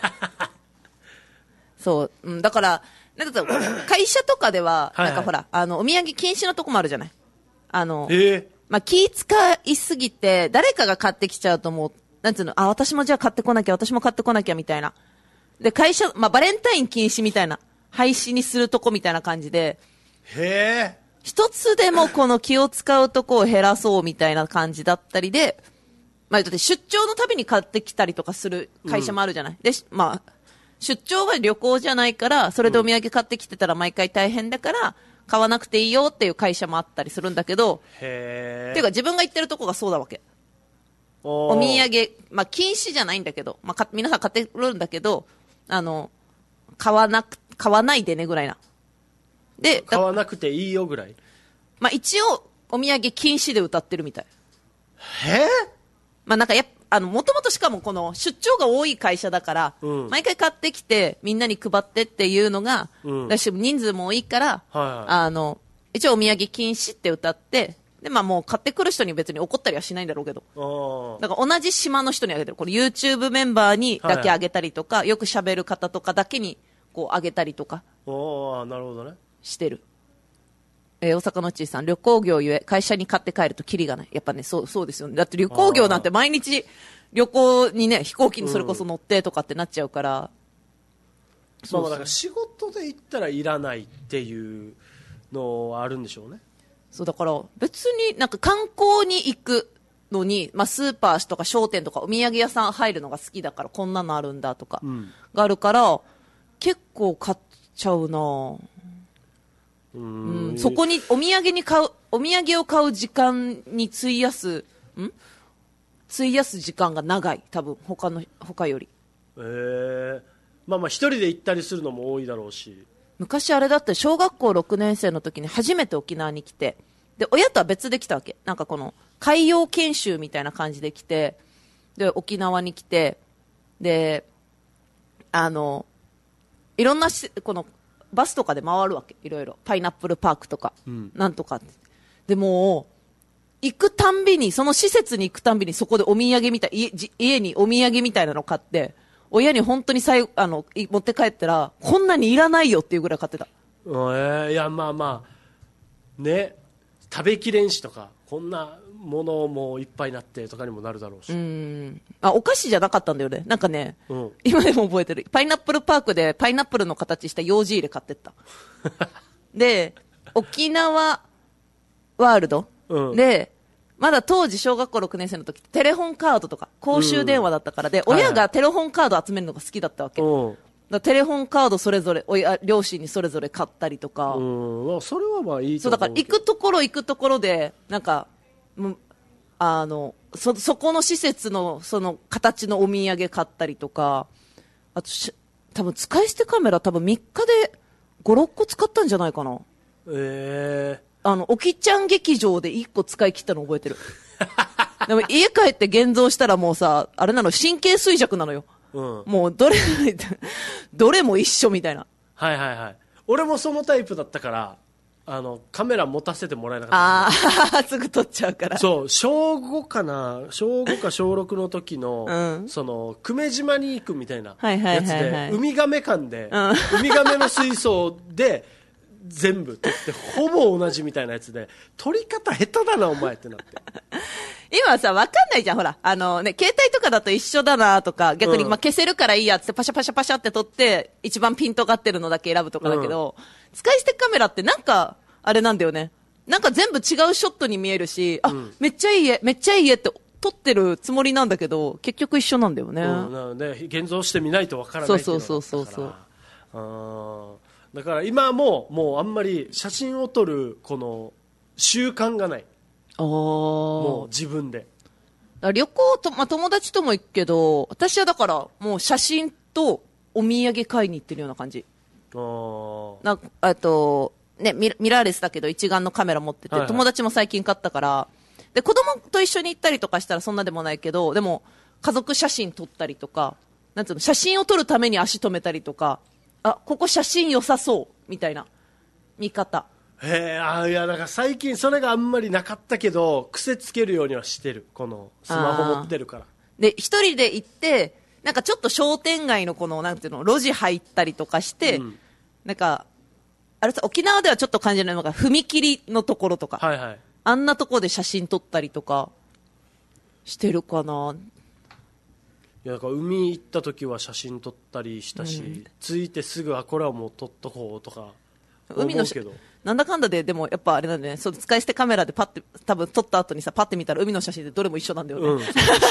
そう、だからなんか会社とかではなんかほら、お土産禁止のとこもあるじゃない。気使いすぎて誰かが買ってきちゃうともうなんつうの、私もじゃあ買ってこなきゃみたいな。で会社、バレンタイン禁止みたいな、廃止にするとこみたいな感じで、一つでもこの気を使うとこを減らそうみたいな感じだったりで、だって出張のたびに買ってきたりとかする会社もあるじゃない。で出張は旅行じゃないから、それでお土産買ってきてたら毎回大変だから、買わなくていいよっていう会社もあったりするんだけど、っていうか自分が行ってるとこがそうだわけ。お土産、禁止じゃないんだけど、皆さん買ってるんだけど、買わないでねぐらいな。で、 買わなくていいよぐらい。 一応、お土産禁止で歌ってるみたい。なんかもともとしかもこの出張が多い会社だから、毎回買ってきてみんなに配ってっていうのが、だし人数も多いから、一応お土産禁止って歌って、でもう買ってくる人に別に怒ったりはしないんだろうけど、だから同じ島の人にあげてる。これ YouTube メンバーにだけあげたりとか、よく喋る方とかだけにこうあげたりとか、 なるほどね。 してる。大阪のちいさん、旅行業ゆえ会社に買って帰るとキリがない。やっぱね、そうですよね。だって旅行業なんて毎日旅行にね、飛行機にそれこそ乗ってとかってなっちゃうから、 だから仕事で行ったらいらないっていうのはあるんでしょうね。 そうだから別になんか観光に行くのに、スーパーとか商店とかお土産屋さん入るのが好きだから、こんなのあるんだとかがあるから、結構買っちゃうな。そこにお土産を買う時間に費やす時間が長い、多分他より。 一人で行ったりするのも多いだろうし。 昔あれだって、小学校6年生の時に初めて沖縄に来て、で親とは別で来たわけ。なんかこの海洋研修みたいな感じで来て、で沖縄に来て、でいろんなこのバスとかで回るわけ。いろいろパイナップルパークとか、なんとかって。でも行くたんびに、その施設に行くたんびにそこでお土産みたい、家にお土産みたいなの買って、親に本当に持って帰ったら、こんなにいらないよっていうぐらい買ってた。 いやね、食べきれんしとか、こんなものもいっぱいになってとかにもなるだろうし。 お菓子じゃなかったんだよね。なんかね、今でも覚えてる。パイナップルパークでパイナップルの形した楊枝入れ買ってった。で、沖縄ワールドで、まだ当時小学校6年生の時テレホンカードとか公衆電話だったからで、親がテレホンカード集めるのが好きだったわけ。だテレホンカードそれぞれ両親にそれぞれ買ったりとか、 それはまあいいと思う。 そうだから行くところでなんかそこの施設のその形のお土産買ったりとか、あと多分使い捨てカメラ多分3日で5、6個使ったんじゃないかな。おきちゃん劇場で1個使い切ったの覚えてる。でも家帰って現像したらもうさ、あれなの、神経衰弱なのよ。もうどれも一緒みたいな。 はいはいはい。俺もそのタイプだったから、カメラ持たせてもらえなかった。 すぐ撮っちゃうから。 そう、小5か小6の時の、その、久米島に行くみたいなやつで、ウミガメ館で、ウミガメの水槽で、全部撮って、ほぼ同じみたいなやつで、撮り方下手だな、お前ってなって。 今さ、わかんないじゃん、ほら。携帯とかだと一緒だなとか、逆に、消せるからいいやってパシャパシャパシャって撮って、一番ピントがってるのだけ選ぶとかだけど、使い捨てカメラってなんか、あれなんだよね。なんか全部違うショットに見えるし、めっちゃいい絵って撮ってるつもりなんだけど、結局一緒なんだよね。なので、現像してみないとわからないっていうのがあったから。だから今もうあんまり写真を撮るこの習慣がない。もう自分で。 旅行と、友達とも行くけど、私はだからもう写真とお土産買いに行ってるような感じ。ミラーレスだけど一眼のカメラ持ってて、友達も最近買ったから、で、子供と一緒に行ったりとかしたらそんなでもないけど、でも家族写真撮ったりとか、なんつうの、写真を撮るために足止めたりとか、ここ写真良さそうみたいな見方。 いや、だから最近それがあんまりなかったけど、癖つけるようにはしてる。このスマホ持ってるから。 で、一人で行って、なんかちょっと商店街のこの、なんていうの、路地入ったりとかして、なんか、あれさ、沖縄ではちょっと感じないのが、踏切のところとか、あんなところで写真撮ったりとか、してるかな。 いや、だから海行った時は写真撮ったりしたし、着いてすぐこれはもう撮っとこうとか海のなんだかんだで、でもやっぱあれなんだよね、そう使い捨てカメラでパッて多分撮った後にさ、パッて見たら海の写真でどれも一緒なんだよね。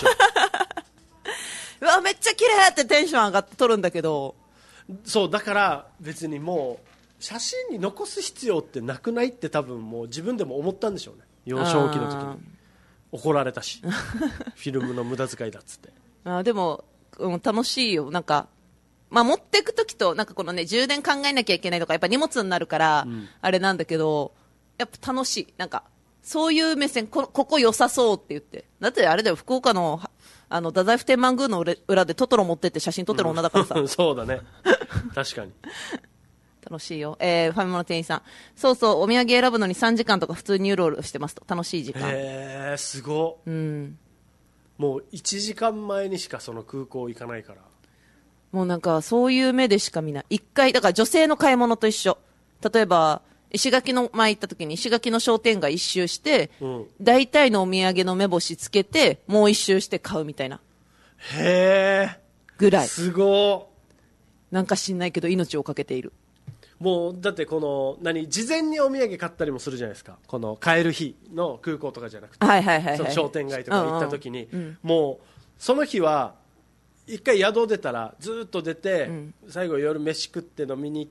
うわめっちゃ綺麗ってテンション上がって撮るんだけど、 そうだから別にもう写真に残す必要ってなくないって多分もう自分でも思ったんでしょうね。幼少期の時に怒られたしフィルムの無駄遣いだっつって。 でも、楽しいよ。なんか、持っていくときと、なんかこのね、充電考えなきゃいけないとか、やっぱ荷物になるから、あれなんだけど、やっぱ楽しい。なんか、そういう目線、ここ良さそうって言って。だってあれだよ、福岡の、太宰府天満宮の裏でトトロ持ってって写真撮ってる女だからさ。 そうだね。確かに。 楽しいよ。ファミマの店員さん。そうそう、お土産選ぶのに3時間とか普通にうろうろしてますと。楽しい時間。 すごっ。もう1時間前にしかその空港行かないから。 もうなんかそういう目でしか見ない。一回、だから女性の買い物と一緒。例えば、石垣の前行った時に石垣の商店街一周して、大体のお土産の目星つけて、もう一周して買うみたいな。ぐらい。 すごー。なんか知んないけど命をかけている。 もうだってこの事前にお土産買ったりもするじゃないですか。この帰る日の空港とかじゃなくて、その商店街とか行った時に、もうその日は一回宿出たらずっと出て、最後夜飯食って飲みに行って、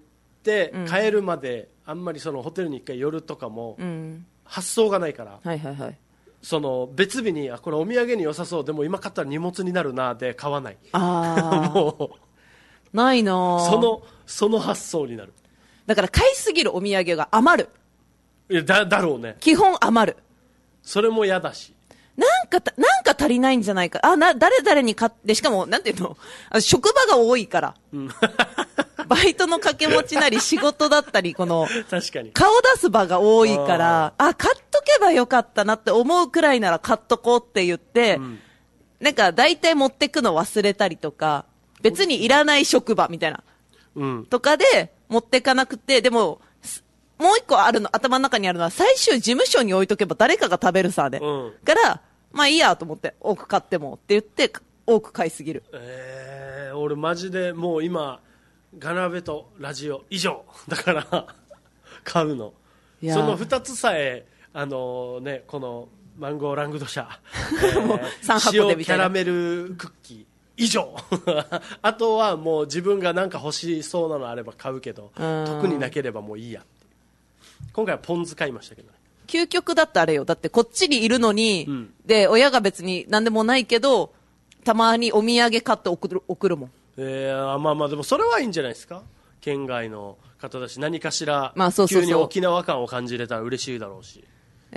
帰るまであんまりそのホテルに一回寄るとかも、発想がないから、その別日にこれお土産に良さそう、でも今買ったら荷物になるなで買わない。もうないな。 その発想になる。 だから買いすぎるお土産が余る。 いやだろうね。 基本余る。 それも嫌だし。 なんか足りないんじゃないか。誰々に買って、しかも、なんていうの、職場が多いから。バイトの掛け持ちなり仕事だったり、この、 確かに。 顔出す場が多いから、買っとけばよかったなって思うくらいなら買っとこうって言って、なんか大体持ってくの忘れたりとか、別にいらない職場みたいな。とかで持ってかなくて、でも、もう一個あるの、頭の中にあるのは、最終事務所に置いとけば誰かが食べるさで。から、まあいいやと思って、多く買ってもって言って、多く買いすぎる。 俺マジでもう今、ガナベとラジオ以上だから、買うの。その2つさえね、このマンゴーラングドシャ、 3箱でみたいな塩キャラメルクッキー以上あとはもう自分が何か欲しそうなのあれば買うけど、特になければもういいやって。今回はポン酢買いましたけどね。 究極だってあれよ。だってこっちにいるのに、で、親が別に何でもないけど、たまにお土産買って送るもん。 まあまあでもそれはいいんじゃないですか。県外の方だし、何かしら急に沖縄感を感じれたら嬉しいだろうし。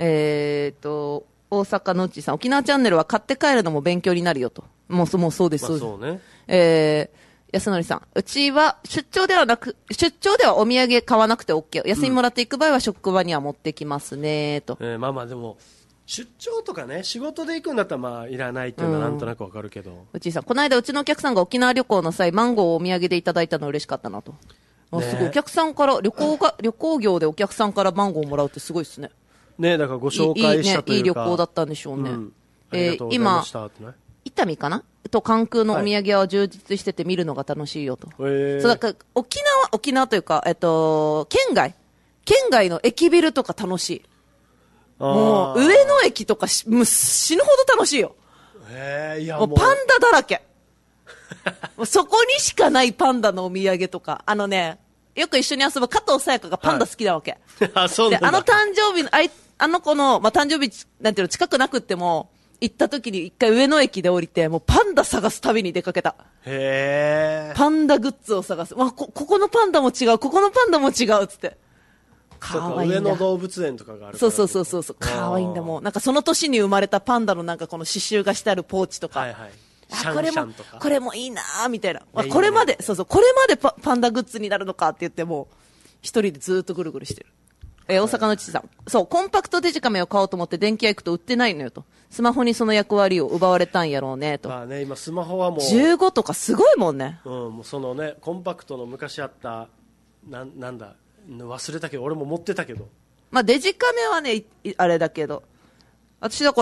大阪のうちさん、沖縄チャンネルは買って帰るのも勉強になるよと。もうそうです。 まあ、そうね。 安則さん、うちは出張ではお土産買わなくて OK。休みもらっていく場合は職場には持ってきますねと。 まあまあでも、出張とかね、仕事で行くんだったらまあいらないっていうのはなんとなくわかるけど。 うちさん、この間うちのお客さんが沖縄旅行の際、マンゴーをお土産でいただいたの嬉しかったなと。すごい、お客さんから、旅行業でお客さんからマンゴーをもらうってすごいですね。 ね、だからご紹介したというか。 いい旅行だったんでしょうね。 今、 伊丹かなと関空のお土産は充実してて見るのが楽しいよと。そうだから沖縄というか、県外の駅ビルとか楽しい。もう、上野駅とかもう死ぬほど楽しいよ。 いやもうパンダだらけ。もうそこにしかないパンダのお土産とか。よく一緒に遊ぶ加藤沙耶香がパンダ好きなわけ。 そうなんだ。 で、誕生日の、あの子の、誕生日、なんていうの、近くなくっても、行った時に一回上野駅で降りて、もうパンダ探す旅に出かけた。パンダグッズを探す。ここのパンダも違う、ここのパンダも違う、つって。かわいいんだ。 上野動物園とかがあるから。 そう。かわいいんだもん。なんかその年に生まれたパンダのなんかこの刺繍がしてあるポーチとか。これもいいなーみたいな。これまでパンダグッズになるのかって言っても、一人でずっとぐるぐるしてる。大阪の父さん。そう、コンパクトデジカメを買おうと思って電気屋行くと売ってないのよと。スマホにその役割を奪われたんやろうねと。 まあね、今スマホはもう。 15とかすごいもんね。 もうそのね、コンパクトの昔あった、なんだ、忘れたけど、俺も持ってたけど。 デジカメはね、あれだけど。私だから、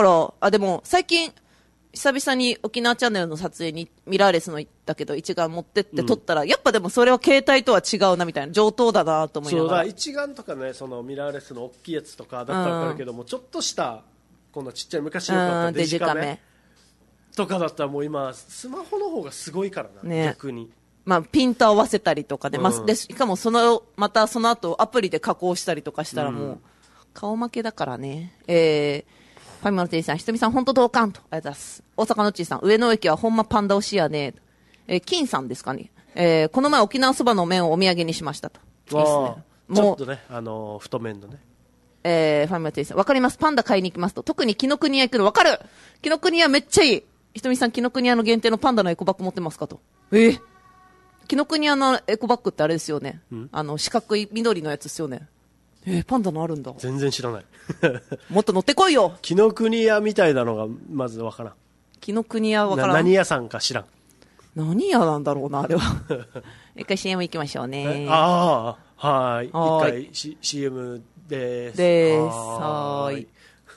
でも最近、久々に沖縄チャンネルの撮影にミラーレスの行ったけど一眼持ってって撮ったら、やっぱでもそれは携帯とは違うなみたいな、上等だなと思いながら。 そうだ、一眼とかね、そのミラーレスの大きいやつとかだったら分かるけども、ちょっとしたこんなちっちゃい昔のかったデジカメとかだったらもう今スマホの方がすごいからな、ね、逆に。 ピント合わせたりとかで、でしかもまたその後アプリで加工したりとかしたらもう顔負けだからね。ファミマの店員さん、ひとみさん、本当同感と。ありがとうございます。大阪のっちーさん、上野駅はほんまパンダ推しやね。金さんですかね。この前沖縄そばの麺をお土産にしましたと。いいですね。 ちょっとね、太麺のね。 ファミマの店員さん、わかります。パンダ買いに行きますと。特に紀ノ国屋行くのわかる。紀ノ国屋めっちゃいい。ひとみさん、紀ノ国屋の限定のパンダのエコバッグ持ってますかと。紀ノ国屋のエコバッグってあれですよね。四角い緑のやつですよね。パンダのあるんだ。 全然知らない。 もっと乗ってこいよ。 紀ノ国屋みたいなのがまずわからん。 紀ノ国屋わからん。 何屋さんか知らん。 何屋なんだろうな、あれは。一回 CM 行きましょうね。 はい。一回、CM です。 はーい。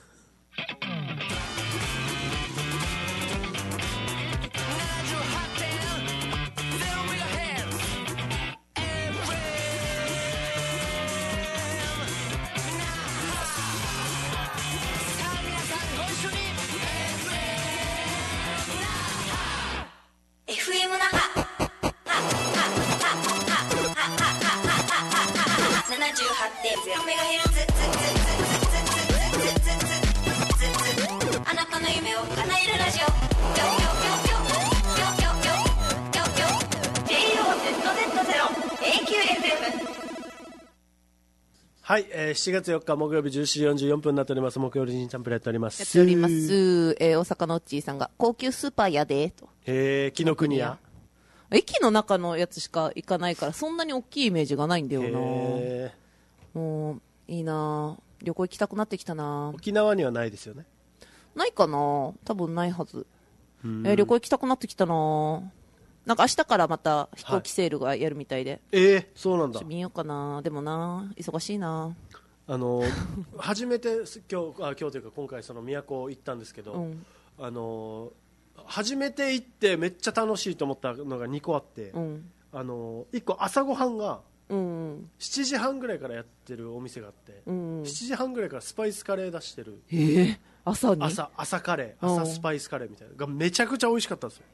FM 那覇 78.0MHz あなたの夢を叶えるラジオJOZZ0AQFM。 はい、7月4日木曜日14時44分になっております。木曜日にチャンプルやっております。 やっております。大阪のおっちーさんが高級スーパーやでと。 紀ノ国屋。 駅の中のやつしか行かないからそんなに大きいイメージがないんだよな。もういいな。旅行行きたくなってきたな。 沖縄にはないですよね。 ないかな、多分ないはず。旅行行きたくなってきたな。なんか明日からまた飛行機セールがやるみたいで、 そうなんだ。 見ようかな。でもな、忙しいな。 初めて今日というか今回その宮古行ったんですけど、初めて行ってめっちゃ楽しいと思ったのが2個あって、1個朝ごはんがうん、 7時半ぐらいからやってるお店があって、うん、7時半ぐらいからスパイスカレー出してる、 朝に朝カレー、朝スパイスカレーみたいなのがめちゃくちゃ美味しかったんですよ。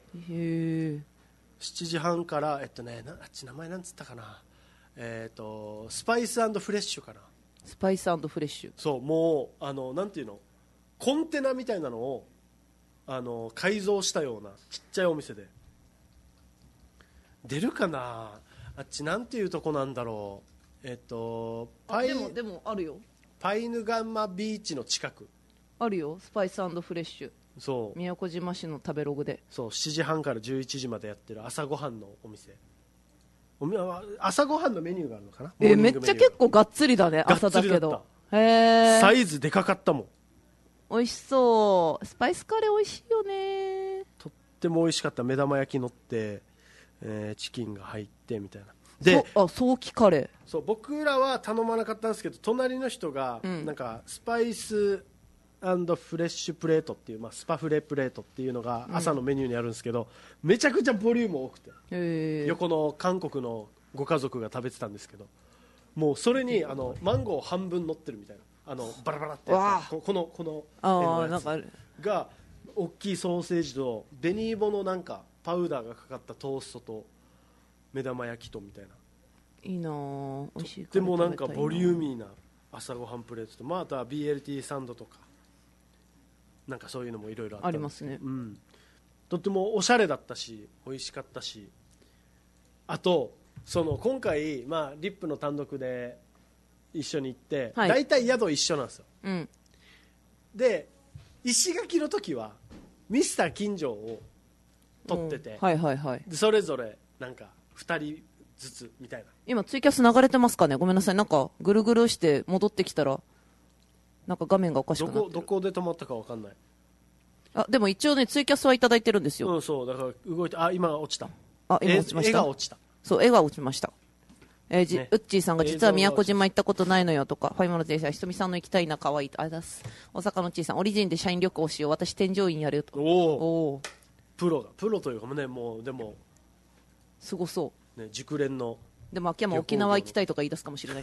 7 時半からあっち名前なんつったかな、スパイス&フレッシュかな。 スパイス&フレッシュ。 そう、もうなんていうの、コンテナみたいなのを改造したようなちっちゃいお店で、出るかな、あっちなんていうとこなんだろう、でもあるよ、 パイヌガンマビーチの近くあるよ、スパイス&フレッシュ。 そう宮古島市の食べログで、 そう7時半から11時までやってる朝ごはんのお店。朝ごはんのメニューがあるのかな。 めっちゃ結構がっつりだね、朝だけど。 サイズでかかったもん。 美味しそう。スパイスカレー美味しいよね。 とっても美味しかった。目玉焼き乗って、チキンが入ってみたいな。で、 早期カレー。 そう、僕らは頼まなかったんですけど、隣の人が、なんかスパイス&フレッシュプレートっていう、スパフレプレートっていうのが朝のメニューにあるんですけど、めちゃくちゃボリューム多くて、横の韓国のご家族が食べてたんですけど、もうそれにマンゴー半分乗ってるみたいな、バラバラってやつ、このやつが大きいソーセージと紅芋のなんかパウダーがかかったトーストと目玉焼きとみたいな、 いいなぁ、美味しい。 でもなんかボリューミーな朝ごはんプレートと、あとは BLT サンドとかなんかそういうのもいろいろありますね、うん、とってもおしゃれだったし美味しかったし、あと今回、リップの単独で一緒に行って、大体宿一緒なんですよ、うん、で石垣の時はミスター金城を撮ってて、でそれぞれなんか2人ずつみたいな。 今ツイキャス流れてますかね、ごめんなさい、なんかぐるぐるして戻ってきたらなんか画面がおかしくなってる。 どこで止まったか分かんない。 でも一応ねツイキャスはいただいてるんですよ。 そうだから動いて、今落ちた。 今落ちました。 絵が落ちた。 そう、絵が落ちました。ウッチーさんが実は宮古島行ったことないのよとか、ファイマルゼイさん、ひとみさんの行きたいな、可愛いと、ありがとうございます。大阪のちいさん、オリジンで社員旅行しよう、私添乗員やるよと。おプロというかね、もうでもすごそう、 ね、熟練の。 でも秋山沖縄行きたいとか言い出すかもしれない。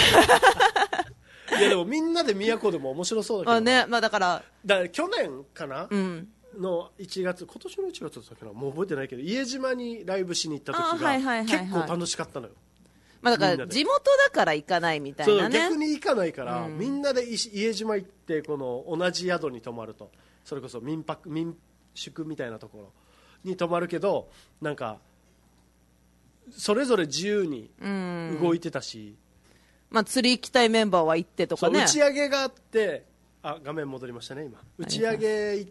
いやでもみんなで宮古でも面白そうだけどね、だから去年かな、の1月、今年の1月だったっけな、もう覚えてないけど、家島にライブしに行った時が結構楽しかったのよ。 だから地元だから行かないみたいなね。 逆に行かないから、みんなで家島行って、この同じ宿に泊まると、それこそ民宿みたいなところに泊まるけど、なんかそれぞれ自由に動いてたし、 釣り行きたいメンバーは行ってとかね。 打ち上げがあって、画面戻りましたね今。打ち上げ行って、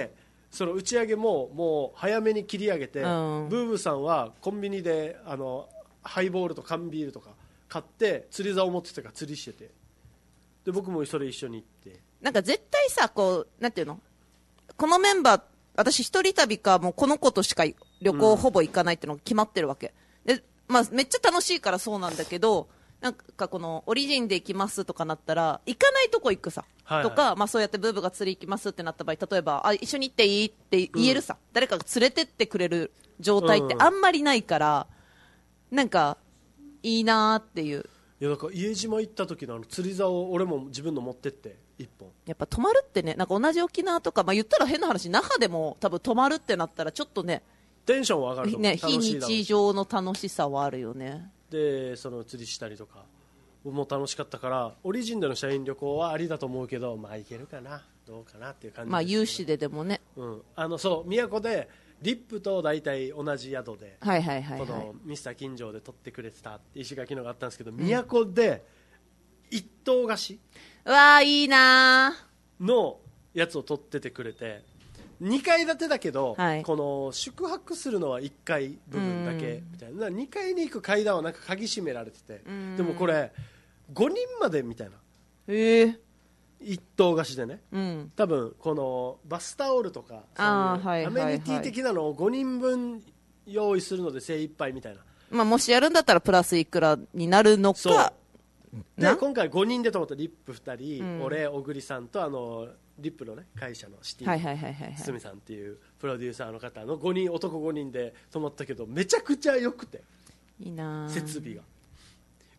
その打ち上げもう早めに切り上げて、ブーブーさんはコンビニでハイボールと缶ビールとか買って釣り竿を持ってたから釣りしてて、で僕もそれ一緒に行って、 なんか絶対さ、なんていうの、このメンバー、私一人旅かもうこの子としか旅行ほぼ行かないっていうのが決まってるわけで、めっちゃ楽しいからそうなんだけど、なんかこのオリジンで行きますとかなったら行かないとこ行くさ、とか、そうやってブーブーが釣り行きますってなった場合、例えば一緒に行っていいって言えるさ、誰かが連れてってくれる状態ってあんまりないから、なんかいいなーっていう。 いやだから家島行った時の釣り竿を俺も自分の持ってって1本。 やっぱ泊まるってね、なんか同じ沖縄とか、言ったら変な話、那覇でも多分泊まるってなったらちょっとね、 テンションは上がると思うね、 非日常の楽しさはあるよね。 でその釣りしたりとかも楽しかったから、オリジンでの社員旅行はありだと思うけど、行けるかなどうかなっていう感じです、ね。 有志でもね、 そう宮古でリップと大体同じ宿で、 このミスター金城で取ってくれてたって石垣のがあったんですけど、宮古で一棟貸し、 うわーいいなのやつを取っててくれて、2階建てだけど、この宿泊するのは1階部分だけみたいな、2階に行く階段はなんか鍵閉められてて、でもこれ5人までみたいな、一棟貸しでね、多分このバスタオルとかアメニティ的なのを5人分用意するので精一杯みたいな、 もしやるんだったらプラスいくらになるのか。 で今回5人で泊まったリップ2人、俺小栗さんとリップの、ね、会社のシティ堤さんっていうプロデューサーの方の5人男5人で泊まったけど、めちゃくちゃ良くて、 いいな設備が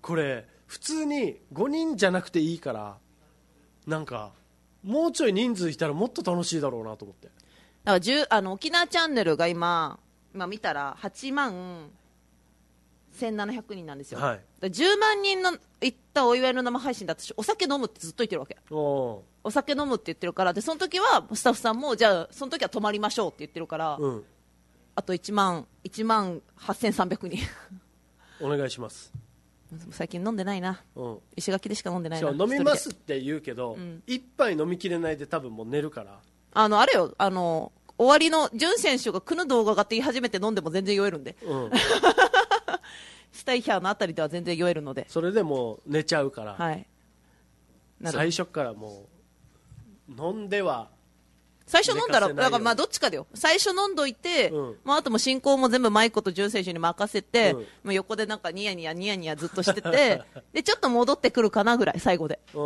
これ普通に5人じゃなくていいからなんかもうちょい人数いたらもっと楽しいだろうなと思って。 だから沖縄チャンネルが今見たら8万1700人なんですよ、はい、だ10万人の行ったお祝いの生配信だったし、お酒飲むってずっと言ってるわけ。お酒飲むって言ってるから、でその時はスタッフさんもじゃあその時は泊まりましょうって言ってるから、うん、あと1万8300人お願いします。 最近飲んでないな、うん、石垣でしか飲んでないな。 飲みますって言うけど、うん、一杯飲みきれないで多分もう寝るから。 あれよ、終わりの潤選手が組む動画がって言い始めて飲んでも全然酔えるんで、うん、スタイヒャーのあたりでは全然酔えるので、 それでもう寝ちゃうから、 はい、 最初からもう飲んでは最初飲んだら、だからまあどっちかだよ。最初飲んどいて、うん、まああとも進行も全部マイコと潤選手に任せて、うん、まあ横でなんかニヤニヤずっとしててでちょっと戻ってくるかなぐらい最後で、うん、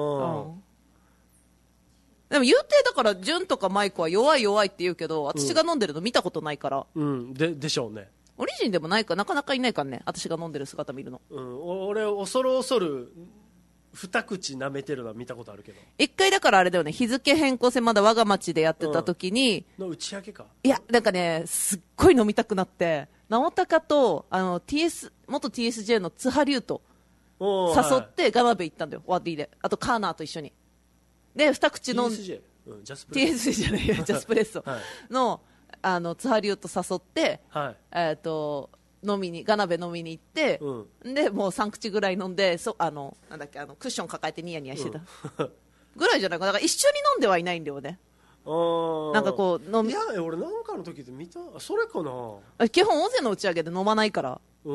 でも言うてだから潤とかマイコは弱いって言うけど、私が飲んでるの見たことないから、 うん、でしょうね。 オリジンでもないかなかなかいないからね、私が飲んでる姿見るの。 うん、俺恐る二口舐めてるのは見たことあるけど、 一回だからあれだよね、日付変更戦まだ我が町でやってた時に、 の打ち上げか、 いやなんかねすっごい飲みたくなって、直高と元 TSJ の津波龍と誘ってガナベ行ったんだよ、ワディで。あとカーナーと一緒にで二口飲んで TSJ、うん、TSJ じゃないよジャスプレッソの、津波龍と誘って、はい、ガナベ飲みに行って、うん、でもう3口ぐらい飲んでなんだっけクッション抱えてニヤニヤしてた、うん、ぐらいじゃないかな。だから一緒に飲んではいないんだよね。なんかこういや俺なんかの時で見たそれかな。 基本尾瀬の打ち上げで飲まないから、 うん、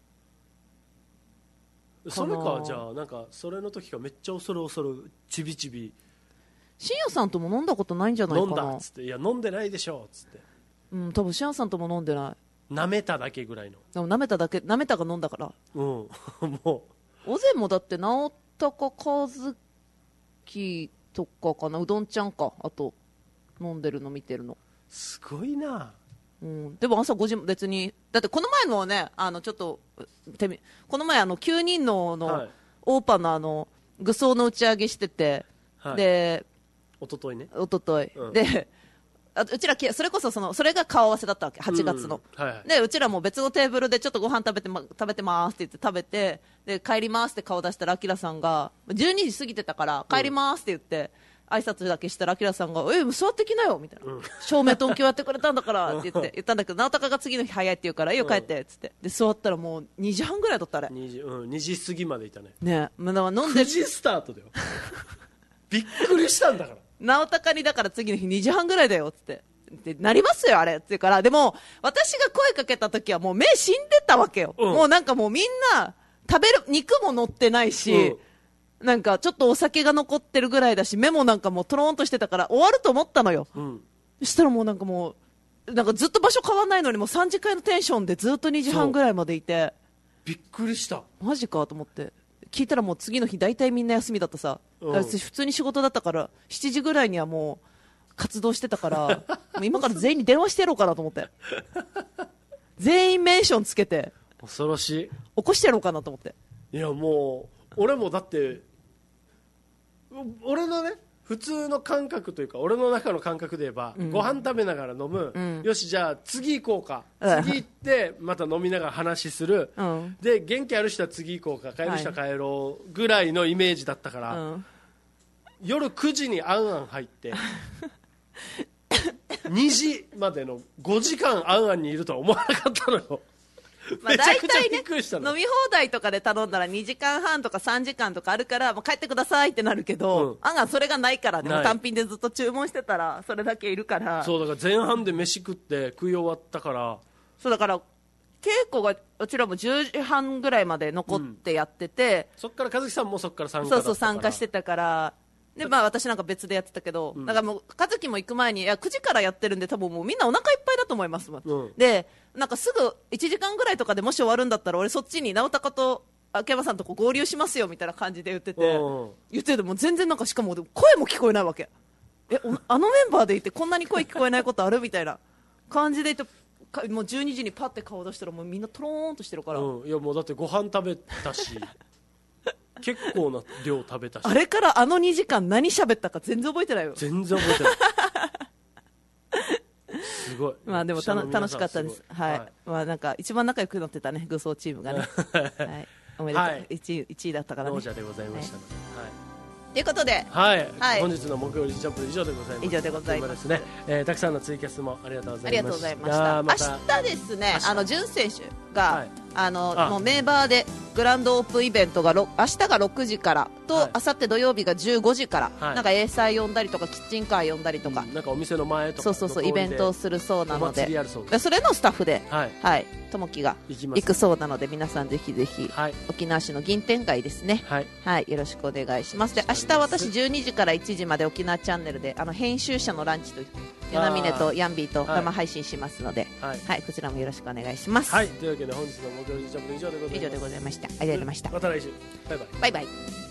それか。じゃあなんかそれの時かめっちゃ恐るちびちび深夜さんとも飲んだことないんじゃないかな。 飲んだっつって、いや飲んでないでしょっつって、 うん、多分深夜さんとも飲んでない。 舐めただけぐらいの。 でも舐めたが飲んだから。 うん。もう。尾瀬もだって直高和樹とかかな、うどんちゃんか、あと飲んでるの見てるの。 すごいな。 うん。でも朝5時も別にだってこの前のはねちょっとこの前9人のオーパの愚装の打ち上げしてて、はい、でおとといね。 おととい、うん、で。うちらそれこそそれが顔合わせだったわけ、8月の、うんはいはい、でうちらも別のテーブルでちょっとご飯食べてますって言って食べて、で帰りますって顔出したらアキラさんが12時過ぎてたから帰りますって言って、挨拶だけしたらアキラさんが座ってきなよみたいな、うん、照明と音響やってくれたんだからって言ったんだけど、直高が次の日早いって言うからいいよ帰ってっつって、で座ったらもう2時半ぐらいだった。あれ 2時過ぎまでいたね。 ねえ、飲んで 9時スタートだよびっくりしたんだから直高にだから次の日2時半ぐらいだよっつってでなりますよあれって言うから、でも私が声かけた時はもう目死んでたわけよ、うん、もうなんかもうみんな食べる肉も乗ってないし、うん、なんかちょっとお酒が残ってるぐらいだし、目もなんかもうトローンとしてたから終わると思ったのよ、うん、そしたらもうなんかずっと場所変わんないのにもう3時間のテンションでずっと2時半ぐらいまでいて、 びっくりした。 マジかと思って聞いたらもう次の日大体みんな休みだったさ、私普通に仕事だったから7時ぐらいにはもう活動してたからもう今から全員に電話してやろうかなと思って全員メンションつけて恐ろしい起こしてやろうかなと思って。 いやもう俺もだって俺のね普通の感覚というか俺の中の感覚で言えば、うん、ご飯食べながら飲む、うん、よしじゃあ次行こうか、次行ってまた飲みながら話する、うん、で元気ある人は次行こうか帰る人は帰ろうぐらいのイメージだったから、はい、夜9時にあんあん入って2時までの5時間あんあんにいるとは思わなかったのよまあ大体ね飲み放題とかで頼んだら2時間半とか3時間とかあるからもう帰ってくださいってなるけど、あんあんそれがないからね、単品でずっと注文してたらそれだけいるから。 そうだから前半で飯食って食い終わったから、 そうだから稽古がうちらも10時半ぐらいまで残ってやってて、 そっから和樹さんもそっから参加だったから、 そう参加してたからで、まあ、私なんか別でやってたけど、だからもう和樹も行く前にいや9時からやってるんで多分もうみんなお腹いっぱいだと思います、でなんかすぐ1時間ぐらいとかでもし終わるんだったら俺そっちに直高と秋山さんとこ合流しますよみたいな感じで言ってて、も全然なんかしかも声も聞こえないわけ。あのメンバーでいてこんなに声聞こえないことあるみたいな感じでいて、もう12時にパッて顔出したらもうみんなトローンとしてるから、 いやもうだってご飯食べたし結構な量食べたし、 あれからあの2時間何喋ったか全然覚えてないよ。 全然覚えてないすごい。 まあでも楽しかったです。はい、まあなんか一番仲良くなってたね、愚僧チームがねはい、おめでとう、はい、1位だったからね。 王者でございましたので、はいということで、 はいはい、本日の木曜日ジャンプ以上でございます。 以上でございます。 ですね、たくさんのツイキャスもありがとうございました。 ありがとうございました。明日ですね、潤選手が、はい、もうメンバーでグランドオープンイベントが明日が6時からと、はい、明後日土曜日が15時から、はい、なんか英才呼んだりとかキッチンカー呼んだりとか、 なんかお店の前とかそうイベントをするそうなので、 そそれのスタッフで、 はいはい、ともきが行くそうなので、皆さんぜひぜひ、はい、沖縄市の銀天街ですね、はいはい、よろしくお願いします。で明日私12時から1時まで沖縄チャンネルで編集者のランチと与那峰とヤンビーと生配信しますので、はいはい、こちらもよろしくお願いします。 はい、というわけで本日の木曜日ジャンプ以上でございました。 ありがとうございました。 また来週。バイバイ。 バイバイ。